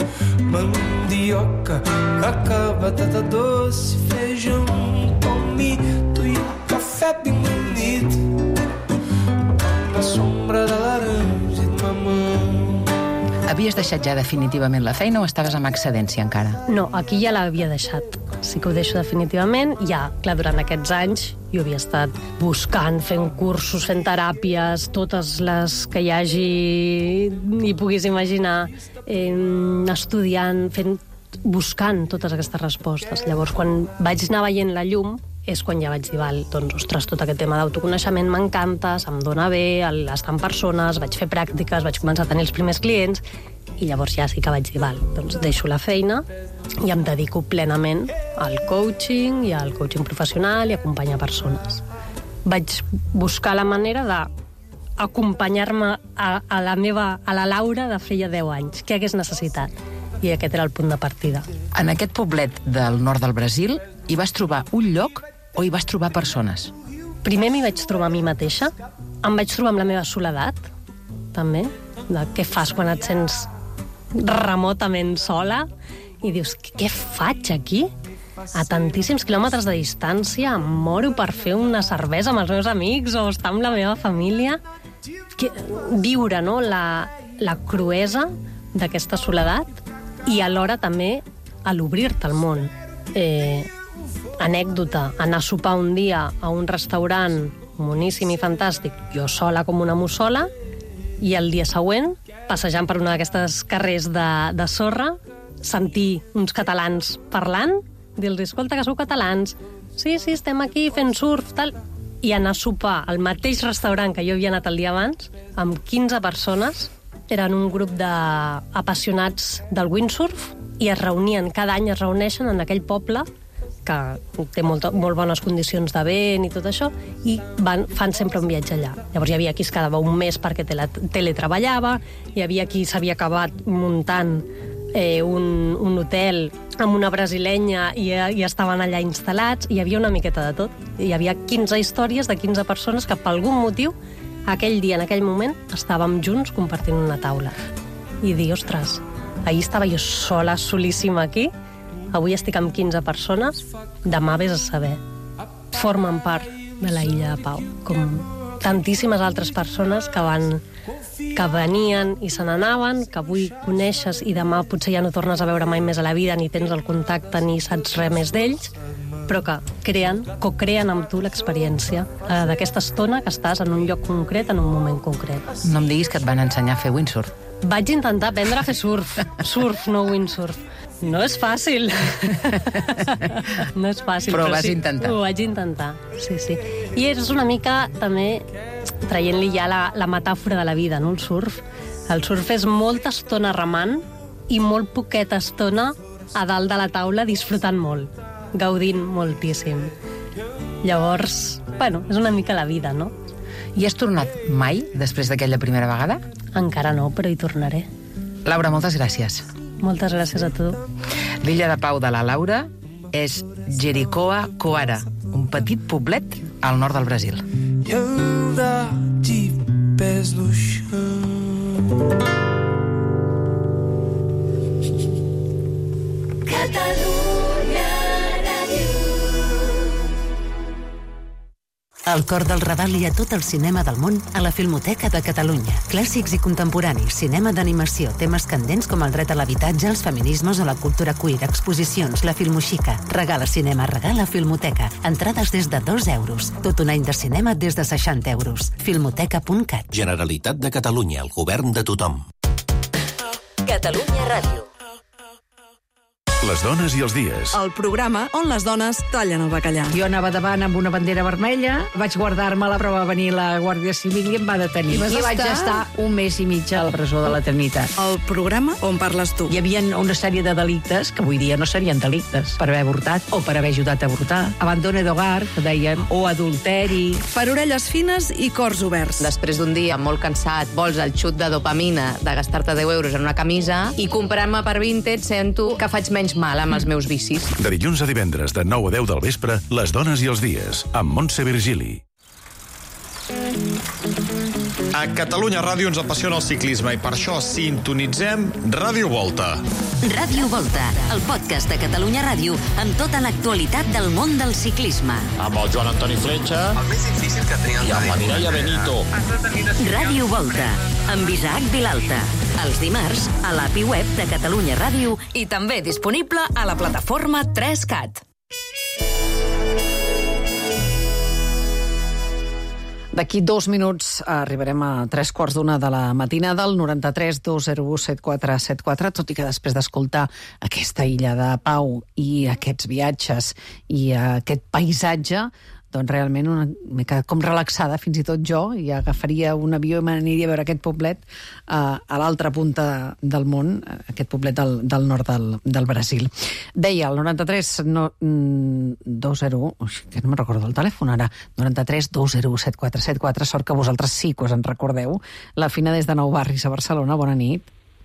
mandioca, cacau, batata doce, feijão, palmito e café bem bonito, na sombra da laranja de mamão. Havies deixat ja definitivament la feina o estaves amb excedència encara? No, aquí ja l'havia deixat. Sí que ho deixo definitivament. Ja, clar, durant aquests anys jo havia estat buscant, fent cursos, fent teràpies, totes les que hi hagi i puguis imaginar, estudiant, buscant totes aquestes respostes. Llavors, quan vaig anar veient la llum, és quan ja vaig dir, ostres, tot aquest tema d'autoconeixement m'encanta, se'm dona bé, estar amb persones, vaig fer pràctiques, vaig començar a tenir els primers clients, i llavors ja sí que vaig dir, deixo la feina i em dedico plenament al coaching i al coaching professional i a acompanyar persones. Vaig buscar la manera d'acompanyar-me a la Laura de feia 10 anys. Què hagués necessitat? I aquest era el punt de partida. En aquest poblet del nord del Brasil hi vas trobar un lloc o hi vas trobar persones? Primer m'hi vaig trobar a mi mateixa. Em vaig trobar amb la meva soledat, també, de què fas quan et sents remotament sola i dius, què faig aquí? A tantíssims quilòmetres de distància em moro per fer una cervesa amb els meus amics o estar amb la meva família. Viure, no?, la cruesa d'aquesta soledat i alhora també a l'obrir-te al món. Anècdota, anar a sopar un dia a un restaurant moníssim i fantàstic, jo sola com una mussola, i el dia següent, passejant per una d'aquestes carrers de sorra, sentir uns catalans parlant, dir-los, escolta, que sou catalans, sí, estem aquí fent surf, tal, i anar a sopar al mateix restaurant que jo havia anat el dia abans, amb 15 persones, eren un grup d'apassionats del windsurf, i cada any es reuneixen en aquell poble que té molt bones condicions de vent i tot això, i fan sempre un viatge allà. Llavors hi havia qui es quedava un mes perquè teletreballava, hi havia qui s'havia acabat muntant un hotel amb una brasilenya i estaven allà instal·lats, i hi havia una miqueta de tot. Hi havia 15 històries de 15 persones que per algun motiu aquell dia, en aquell moment, estàvem junts compartint una taula. I dir, ostres, ahir estava jo sola, solíssima aquí, avui estic amb 15 persones, demà vés a saber. Formen part de la Illa de Pau, com tantíssimes altres persones que venien i se n'anaven, que avui coneixes i demà potser ja no tornes a veure mai més a la vida, ni tens el contacte ni saps res més d'ells, però que co-creen amb tu l'experiència d'aquesta estona que estàs en un lloc concret, en un moment concret. No em diguis que et van ensenyar a fer windsurf. Vaig intentar aprendre a fer surf, no windsurf. No és fàcil. No és fàcil. Però ho vas intentar. Ho vaig intentar, sí. I és una mica, també, traient-li ja la metàfora de la vida, no? El surf. El surf és molta estona remant i molt poqueta estona a dalt de la taula disfrutant molt, gaudint moltíssim. Llavors, és una mica la vida, no? I has tornat mai, després d'aquella primera vegada? Encara no, però hi tornaré. Laura, moltes gràcies. Moltes gràcies a tu. L'illa de Pau de la Laura és Jericoacoara, un petit poblet al nord del Brasil. Llorar de pés no chão. Catalunya Ràdio. El cor del Raval i a tot el cinema del món a la Filmoteca de Catalunya. Clàssics i contemporanis, cinema d'animació, temes candents com el dret a l'habitatge, els feminismes o la cultura queer, exposicions, la Filmoxica. Regala cinema, regala Filmoteca. Entrades des de 2 euros. Tot un any de cinema des de 60 euros. Filmoteca.cat. Generalitat de Catalunya, el govern de tothom. Catalunya Ràdio. Les dones i els dies. El programa on les dones tallen el bacallà. Jo anava davant amb una bandera vermella, vaig guardar-me-la, però va venir la Guàrdia Civil i em va detenir. I vaig estar 1 mes i mig a la presó de la Trinitat. El programa on parles tu. Hi havia una sèrie de delictes que avui dia no serien delictes, per haver avortat o per haver ajudat a avortar. Abandone d'hogar, que deien, o adulteri. Per orelles fines i cors oberts. Després d'un dia molt cansat, vols el xut de dopamina de gastar-te 10 euros en una camisa i comprar-me per Vinted sento que faig menys mal amb els meus vicis. De dilluns a divendres, de 9 a 10 del vespre, Les dones i els dies, amb Montse Virgili. A Catalunya Ràdio ens apassiona el ciclisme i per això sintonitzem Ràdio Volta. Ràdio Volta, el podcast de Catalunya Ràdio amb tota l'actualitat del món del ciclisme. Amb el Joan Antoni Fletxa. El més difícil que tenia el i amb la Mireia Benito. Ràdio Volta, amb Isaac Vilalta. Els dimarts, a l'API web de Catalunya Ràdio i també disponible a la plataforma 3CAT. D'aquí 2 minuts arribarem a 3:15 de la matinada, al 93 201 7474, tot i que després d'escoltar aquesta illa de Pau i aquests viatges i aquest paisatge, doncs realment m'he quedat com relaxada, fins i tot jo, i agafaria un avió i m'aniria a veure aquest poblet a l'altra punta del món, aquest poblet del nord del Brasil. Deia, el 93 201, que no me'n recordo el telèfon ara, 93 201 7474, sort que vosaltres sí que us en recordeu. La Fina des de Nou Barris a Barcelona, bona nit.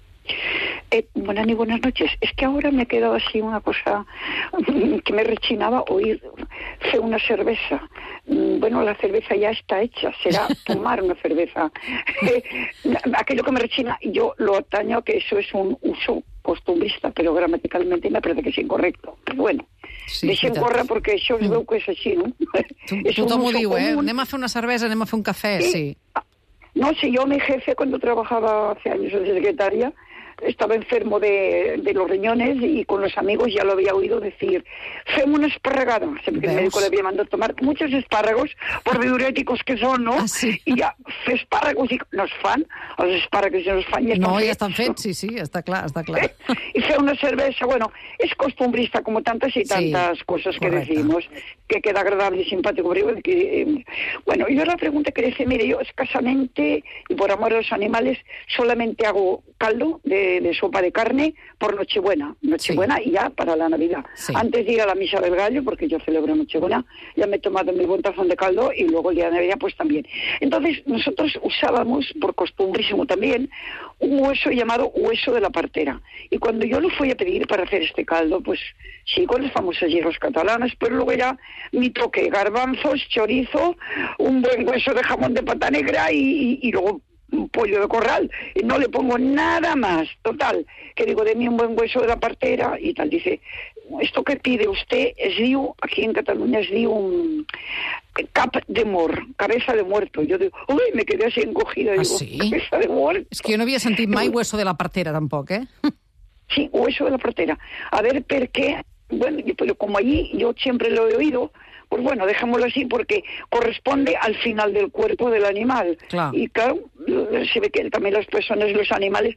Buenas y buenas noches. Es que ahora me ha quedado así una cosa que me rechinaba oír una cerveza. Bueno, la cerveza ya está hecha, será tomar una cerveza. Aquello que me rechina, yo lo ataño a que eso es un uso costumbrista, pero gramaticalmente me parece que es incorrecto. Pero bueno, sí, deixem córrer perquè això es veu que és així, no? Tothom ho diu, Anem a fer una cervesa, anem a fer un café, sí. No, si yo, mi jefe, cuando trabajaba hace años de secretaria, estaba enfermo de los riñones y con los amigos ya lo había oído decir, fem una esparragada, porque el médico le había mandado tomar muchos espárragos, por diuréticos que son, ¿no? I ja fer espàrragos, i no es fan, els espàrragos no es fan, ja estan fets. No, ja estan fets, sí, està clar. Y fer una cerveza, bueno, es costumbrista como tantas y tantas cosas que decimos, que queda agradable y simpático. Bueno, yo la pregunta que dice, mire, yo escasamente, y por amor a los animales, solamente hago caldo de sopa de carne por Nochebuena y ya para la Navidad. Sí. Antes de ir a la misa del gallo, porque yo celebro Nochebuena, ya me he tomado mi buen tazón de caldo y luego el día de Navidad pues también. Entonces nosotros usábamos, por costumbrísimo también, un hueso llamado hueso de la partera. Y cuando yo lo fui a pedir para hacer este caldo, pues sí, con las famosas hierbas catalanas, pero luego ya mi toque, garbanzos, chorizo, un buen hueso de jamón de pata negra y luego un pollo de corral, y no le pongo nada más. Total, que digo, deme un buen hueso de la partera y tal. Dice, esto que pide usted es diu, aquí en Cataluña es diu un cap de mort, cabeza de muerto. Yo digo, uy, me quedé así encogida. Digo, sí? Cabeza de muerto. És que jo no havia sentit mai hueso de la partera, tampoc, Sí, hueso de la partera. A ver, ¿por qué? Bueno, pero como allí yo siempre lo he oído, pues bueno, dejémoslo así porque corresponde al final del cuerpo del animal. Claro. Y claro, se ve que también las personas y los animales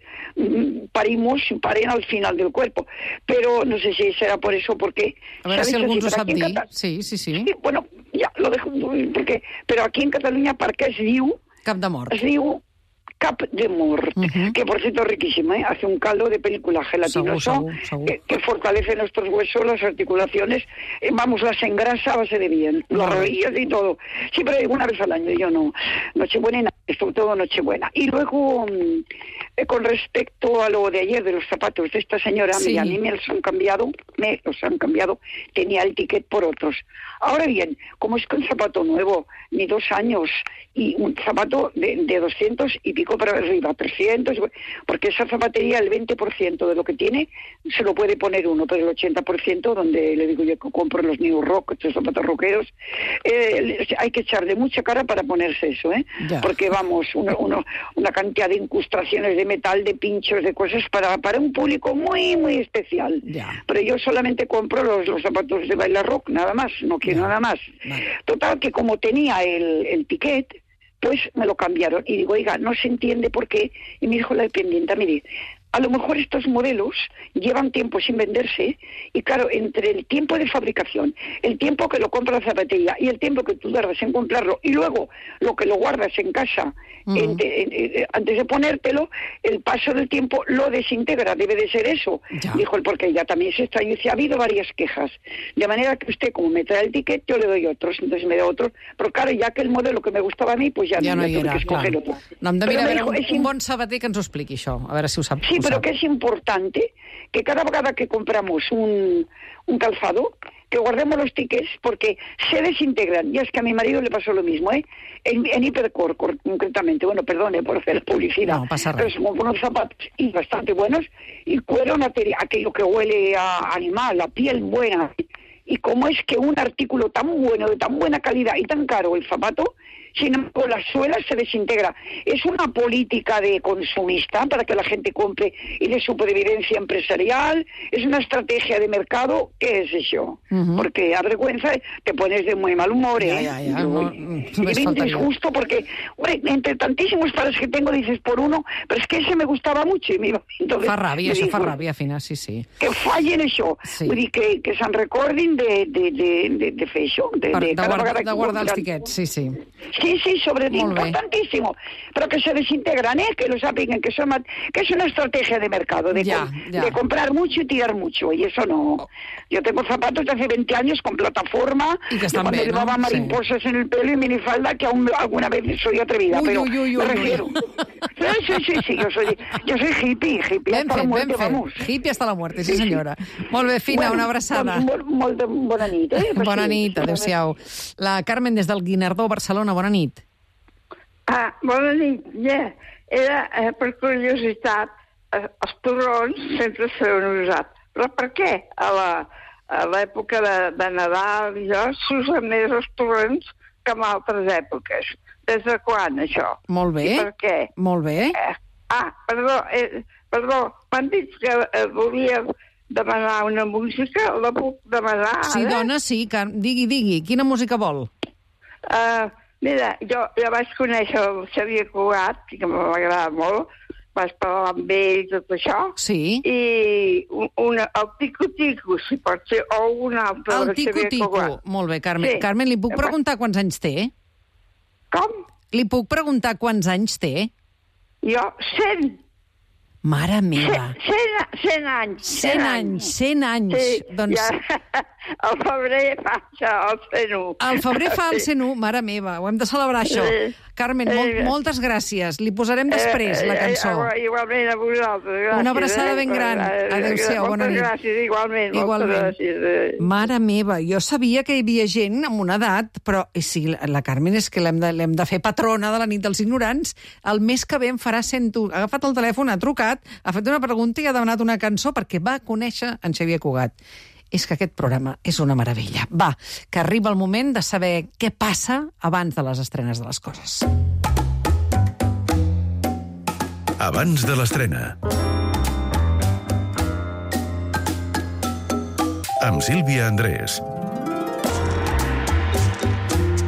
paren al final del cuerpo. Pero no sé si será por eso, porque... A veure si algú ens ho sap dir. Sí. Bueno, ja, lo dejo, porque... Però aquí en Catalunya, per què es diu... Cap de mort. Es diu cap de mort, que por cierto es riquísimo, ¿eh? Hace un caldo de película gelatinoso que fortalece nuestros huesos, las articulaciones, vamos, las engrasa a base de bien, las rodillas y todo. Sí, pero una vez al año, yo no. Nochebuena y nada, sobre todo Nochebuena. Y luego, con respecto a lo de ayer, de los zapatos de esta señora, sí. A mí me los han cambiado, tenía el ticket por otros. Ahora bien, como es que un zapato nuevo, ni 2 años, y un zapato de 200 y pico para arriba, 300, porque esa zapatería, el 20% de lo que tiene, se lo puede poner uno, pero el 80%, donde le digo yo que compro los New Rock, estos zapatos rockeros, hay que echarle mucha cara para ponerse eso, ¿eh? Ya. Porque vamos, una cantidad de incrustaciones de metal, de pinchos, de cosas para un público muy, muy especial. Ya. Pero yo solamente compro los zapatos de bailar rock, nada más, no quiero nada más. Vale. Total, que como tenía el ticket, pues me lo cambiaron. Y digo, oiga, no se entiende por qué. Y me dijo la dependiente, mire, a lo mejor estos modelos llevan tiempo sin venderse y claro, entre el tiempo de fabricación, el tiempo que lo compra la zapatería y el tiempo que tú tardas en comprarlo y luego lo que lo guardas en casa antes de ponértelo, el paso del tiempo lo desintegra, debe de ser eso. Ya. Dijo él, porque ella también se extrañó y dice, ha habido varias quejas, de manera que usted, como me trae el ticket, yo le doy otros, entonces me da otros, pero claro, ya que el modelo que me gustaba a mí, pues ja no hi era, que escoger otro. No, hem de mirar a veure un bon sabater que ens ho expliqui, això, a veure si ho sap. Sí, però que és importante que cada vegada que compramos un calzado, que guardemos los tickets porque se desintegran. Y es que a mi marido le pasó lo mismo, ¿eh? En Hipercore, concretamente. Bueno, perdone por hacer publicidad. No, pasa res. Pero son unos zapatos y bastante buenos y cuero material, aquello que huele a animal, a piel buena. Y como es que un artículo tan bueno, de tan buena calidad y tan caro el zapato, sin embargo, la suela se desintegra. Es una política de consumista para que la gente compre y de supervivencia empresarial. Es una estrategia de mercado. ¿Qué es eso? Porque a vergüenza te pones de muy mal humor, ¿eh? Es justo porque, hombre, entre tantísimos pares que tengo dices por uno, pero es que ese me gustava mucho. Y entonces, fa ràbia, això fa ràbia, al final, sí. Que fallen això. Sí. Vull dir, que se'n recordin de fer això. De guardar els tiquets, sí. Sí, sobre todo, importantísimo. Pero que se desintegran, que lo saben, que es una estrategia de mercado, de comprar mucho y tirar mucho. Y eso no. Yo tengo zapatos de hace 20 años con plataforma, y que están cuando bien, llevaba mariposas en el pelo y minifalda, que aún alguna vez soy atrevida, pero me refiero. Sí, yo soy hippie hasta la muerte, vamos. Hippie hasta la muerte, sí senyora. Molt bé, Fina, una abraçada. Molt bona nit, Bona nit, adéu-siau. La Carmen des del Guinardó, Barcelona, bona nit. Bona nit, era per curiositat, els torrons sempre s'han usat, però per què a l'època de Nadal i això s'usen més els torrons que en altres èpoques? Des de quan, això? Molt bé. I per què? Molt bé. Perdó, m'han dit que volia demanar una música, la puc demanar? Sí, dona, sí, digui, quina música vol? Mira, jo ja vaig conèixer el Xavier Cugat, que m'agrada molt, vaig parlar amb ell i tot això. Sí. I el Tico-Tico, si pot ser, o un altre del Xavier Cugat. Molt bé, Carmen. Sí. Carmen, li puc preguntar quants anys té? Com? Li puc preguntar quants anys té? Jo, 100. Mare meva. 100 anys. 100 anys. Sí, doncs... al febrer fa el 101. Al febrer fa el 101, mare meva, ho hem de celebrar, això. Carmen, moltes gràcies. Li posarem després la cançó. Igualment a vosaltres. Gràcies, una abraçada ben gran. Adéu-siau, bona nit. Moltes gràcies, igualment. Moltes gràcies. Mare meva, jo sabia que hi havia gent amb una edat, però sí, la Carmen és que l'hem de fer patrona de la nit dels ignorants. El mes que ve em farà 101. Ha agafat el telèfon, ha trucat, ha fet una pregunta i ha demanat una cançó perquè va conèixer en Xavier Cugat. És que aquest programa és una meravella. Va, que arriba el moment de saber què passa abans de les estrenes de les coses. Abans de l'estrena. Amb Sílvia Andrés.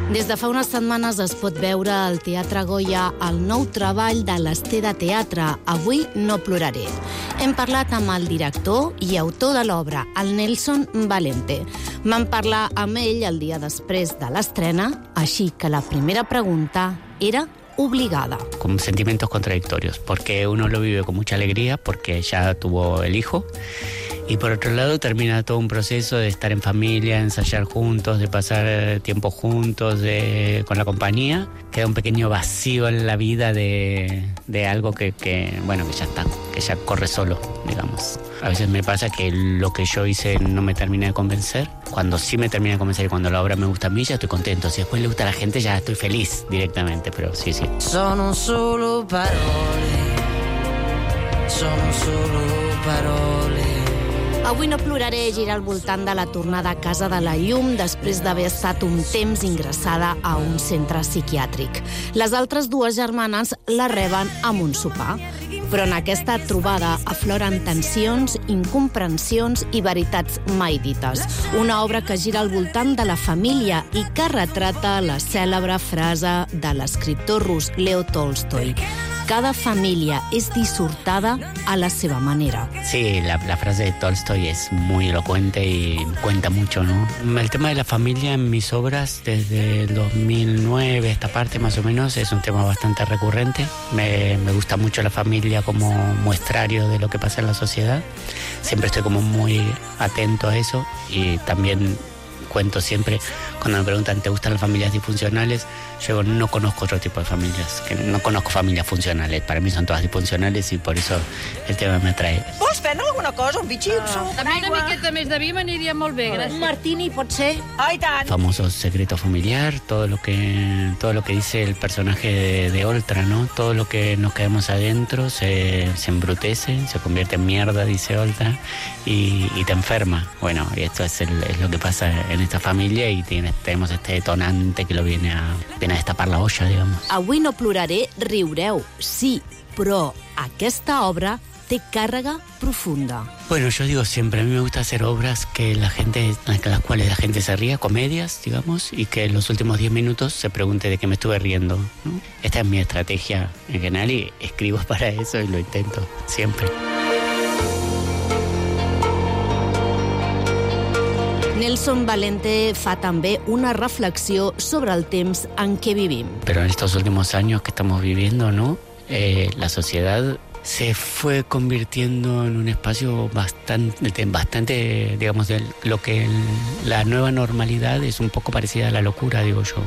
Des de fa unes setmanes es pot veure al Teatre Goya el nou treball de l'Ester de Teatre, Avui no ploraré. Hem parlat amb el director i autor de l'obra, el Nelson Valente. Vam parlar amb ell el dia després de l'estrena, així que la primera pregunta era obligada. Con sentimientos contradictorios, porque uno lo vive con mucha alegría, porque ya tuvo el hijo, y por otro lado termina todo un proceso de estar en familia, ensayar juntos, de pasar tiempo juntos, con la compañía. Queda un pequeño vacío en la vida de algo que ya está, que ya corre solo, digamos. A veces me pasa que lo que yo hice no me termina de convencer. Cuando sí me termina de convencer y cuando la obra me gusta a mí, ya estoy contento. Si después le gusta a la gente, ya estoy feliz directamente, pero sí. Sono solo parole, sono solo parole. Avui no ploraré gira al voltant de la tornada a casa de la llum després d'haver estat un temps ingressada a un centre psiquiàtric. Les altres dues germanes la reben amb un sopar. Però en aquesta trobada afloren tensions, incomprensions i veritats mai dites. Una obra que gira al voltant de la família i que retrata la cèlebre frase de l'escriptor rus Leo Tolstoi. Cada familia es dissortada a la seva manera. Sí, la frase de Tolstoy es muy elocuente y cuenta mucho, ¿no? El tema de la familia en mis obras, desde el 2009, esta parte más o menos, es un tema bastante recurrente. Me gusta mucho la familia como muestrario de lo que pasa en la sociedad. Siempre estoy como muy atento a eso y también cuento siempre, cuando me preguntan, ¿te gustan las familias disfuncionales? Yo digo, no conozco otro tipo de familias, que no conozco familias funcionales. Para mí son todas disfuncionales y por eso el tema me atrae. Vols prendre alguna cosa, un bitxipso? A mi una miqueta més de vi m'aniria molt bé, gràcies. Un martini, pot ser? Ai, tant! Famoso secreto familiar, todo lo que dice el personaje de Oltra, ¿no? Todo lo que nos quedamos adentro se embrutece, se convierte en mierda, dice Oltra, y te enferma. Bueno, y esto es lo que pasa en esta familia y tenemos este detonante que lo viene a destapar la olla, digamos. Avui no ploraré, riureu, sí, però aquesta obra té càrrega profunda. Bueno, yo digo siempre, a mí me gusta hacer obras en las cuales la gente se ría, comedias, digamos, y que en los últimos 10 minutos se pregunte de qué me estuve riendo, ¿no? Esta es mi estrategia en general y escribo para eso y lo intento siempre. Nelson Valente fa també una reflexió sobre el temps en què vivim. Pero en estos últimos años que estamos viviendo, ¿no? La sociedad se fue convirtiendo en un espacio bastante, digamos, lo que la nueva normalidad es un poco parecida a la locura, digo yo.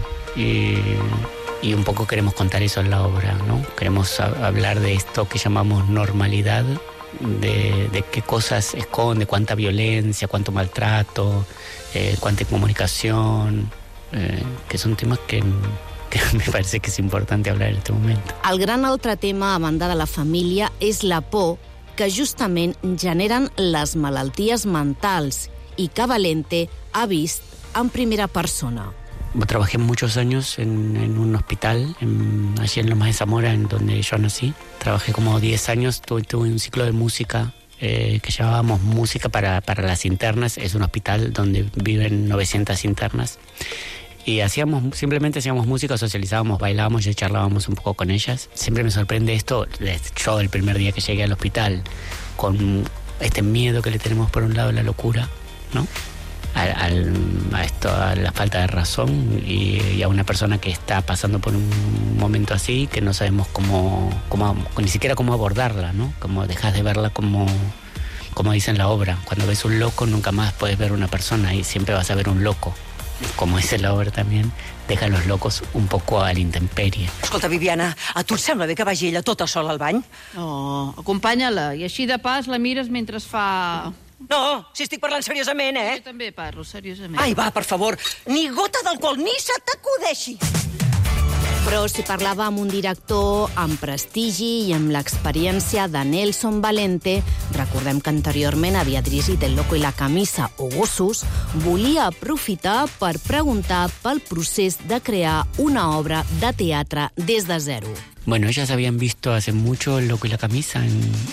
Y un poco queremos contar eso en la obra, ¿no? Queremos hablar de esto que llamamos normalidad, de qué cosas esconde, cuánta violencia, cuánto maltrato, cuánta incomunicación, que son temas que me parece que és important hablar en este momento. El gran altre tema, a banda de la família, és la por que justament generen les malalties mentals i que Valente ha vist en primera persona. Trabajé muchos años en un hospital, allí en Lomas de Zamora, en donde yo nací. Trabajé como 10 años, tuve un ciclo de música que llamábamos música para las internas. Es un hospital donde viven 900 internas. Y simplemente hacíamos música, socializábamos, bailábamos y charlábamos un poco con ellas. Siempre me sorprende esto, yo el primer día que llegué al hospital, con este miedo que le tenemos por un lado a la locura, ¿no? A la falta de razón y a una persona que está pasando por un momento así que no sabemos ni siquiera cómo abordarla, ¿no? Como dejas de verla como dice en la obra. Cuando ves un loco nunca más puedes ver una persona y siempre vas a ver un loco. Como dice la obra también, deja a los locos un poco a la intemperie. Escolta, Viviana, a tu et sembla bé que vagi ella tota sola al bany? No, acompanya-la i així de pas la mires mentre fa... No, si estic parlant seriosament, Jo també parlo seriosament. Ai, va, per favor, ni gota d'alcohol, ni se t'acudeixi. Però si parlava amb un director amb prestigi i amb l'experiència de Nelson Valente, recordem que anteriorment havia dirigit El loco i la camisa o Gossos, volia aprofitar per preguntar pel procés de crear una obra de teatre des de zero. Bueno, ellas habían visto hace mucho El loco y la camisa en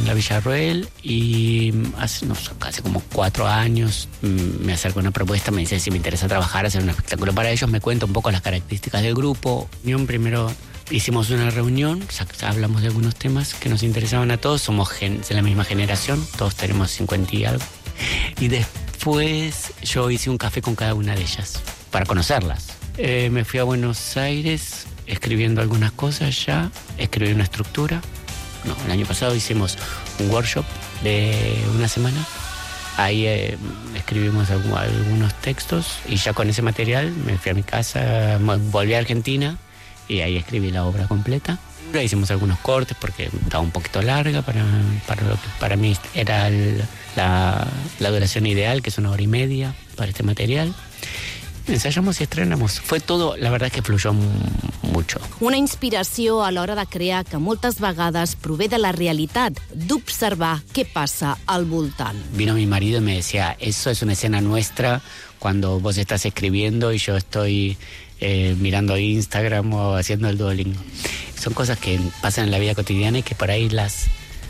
la Villarroel y hace como 4 años me acercó una propuesta, me dice si me interesa trabajar, hacer un espectáculo para ellos, me cuenta un poco las características del grupo. Primero hicimos una reunión, hablamos de algunos temas que nos interesaban a todos, somos de la misma generación, todos tenemos 50 y algo. Y después yo hice un café con cada una de ellas, para conocerlas. Me fui a Buenos Aires escribiendo algunas cosas ya, escribí una estructura. El año pasado hicimos un workshop de una semana. Ahí escribimos algunos textos y ya con ese material me fui a mi casa, volví a Argentina y ahí escribí la obra completa. Hicimos algunos cortes porque estaba un poquito larga para lo que para mí era la duración ideal, que es 1 hora y media para este material. Ensayamos i estrenamos. Fue todo, la verdad que fluyó mucho. Una inspiració a l'hora de crear que moltes vegades prové de la realitat, d'observar què passa al voltant. Vino mi marido y me decía, eso es una escena nuestra cuando vos estás escribiendo y yo estoy mirando Instagram o haciendo el Duolingo. Son cosas que pasan en la vida cotidiana y que por ahí las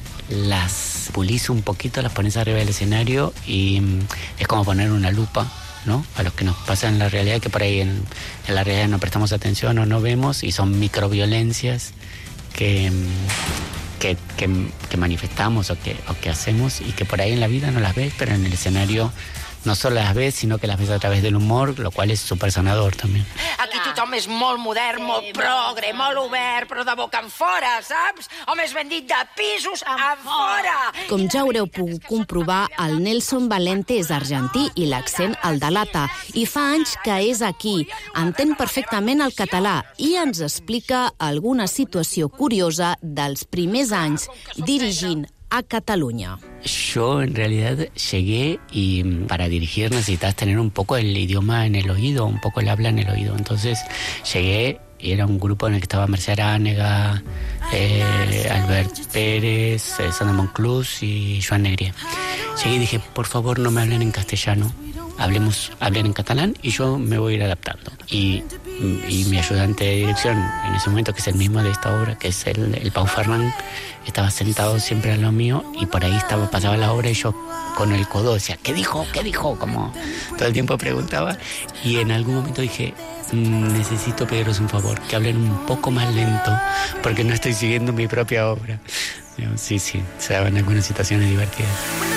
pulís un poquito, las pones arriba del escenario y es como poner una lupa, ¿no? A lo que nos pasa en la realidad, que por ahí en la realidad no prestamos atención o no vemos, y son microviolencias que manifestamos o que hacemos y que por ahí en la vida no las ves, pero en el escenario no solo las ves, sinó que las ves a través del humor, lo cual és super sanador també. Aquí tothom és molt modern, molt progre, molt obert, però de boca en fora, saps? O més ben dit, de pisos en fora! Com ja haureu pogut comprovar, el Nelson Valente és argentí i l'accent el delata. I fa anys que és aquí, entén perfectament el català i ens explica alguna situació curiosa dels primers anys dirigint a Cataluña. Yo en realidad llegué y para dirigir necesitas tener un poco el idioma en el oído, un poco el habla en el oído. Entonces llegué y era un grupo en el que estaba Mercè Aránega, Albert Pérez, Sandra Monclús y Joan Negrier. Llegué y dije, por favor no me hablen en castellano, hablen en catalán y yo me voy a ir adaptando. Y mi ayudante de dirección en ese momento, que es el mismo de esta obra, que es el Pau Ferran, estaba sentado siempre al lado mío y por ahí pasaba la obra y yo con el codo decía, ¿qué dijo? ¿Qué dijo? Como todo el tiempo preguntaba, y en algún momento dije, necesito pediros un favor, que hablen un poco más lento porque no estoy siguiendo mi propia obra. Sí, se daban algunas situaciones divertidas.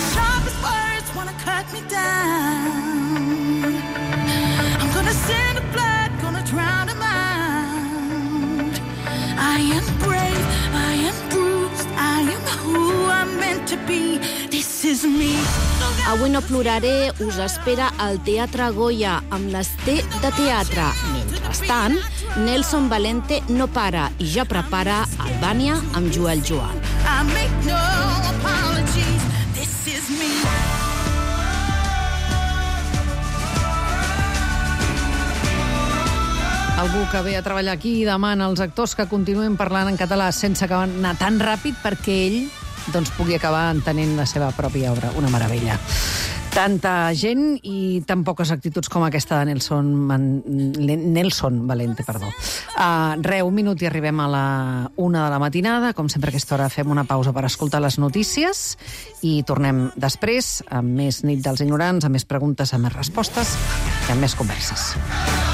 Avui no ploraré us espera al Teatre Goya amb l'Esté de Teatre. Mentrestant, Nelson Valente no para i ja prepara Albània amb Joel Joan. Algú que ve a treballar aquí i demana als actors que continuem parlant en català sense que anar tan ràpid perquè ell pugui acabar entenent la seva pròpia obra. Una meravella. Tanta gent i tan poques actituds com aquesta de Nelson Valente. Un minut i arribem a la 1 de la matinada. Com sempre a aquesta hora fem una pausa per escoltar les notícies i tornem després amb més Nit dels Ignorants, amb més preguntes, amb més respostes i amb més converses.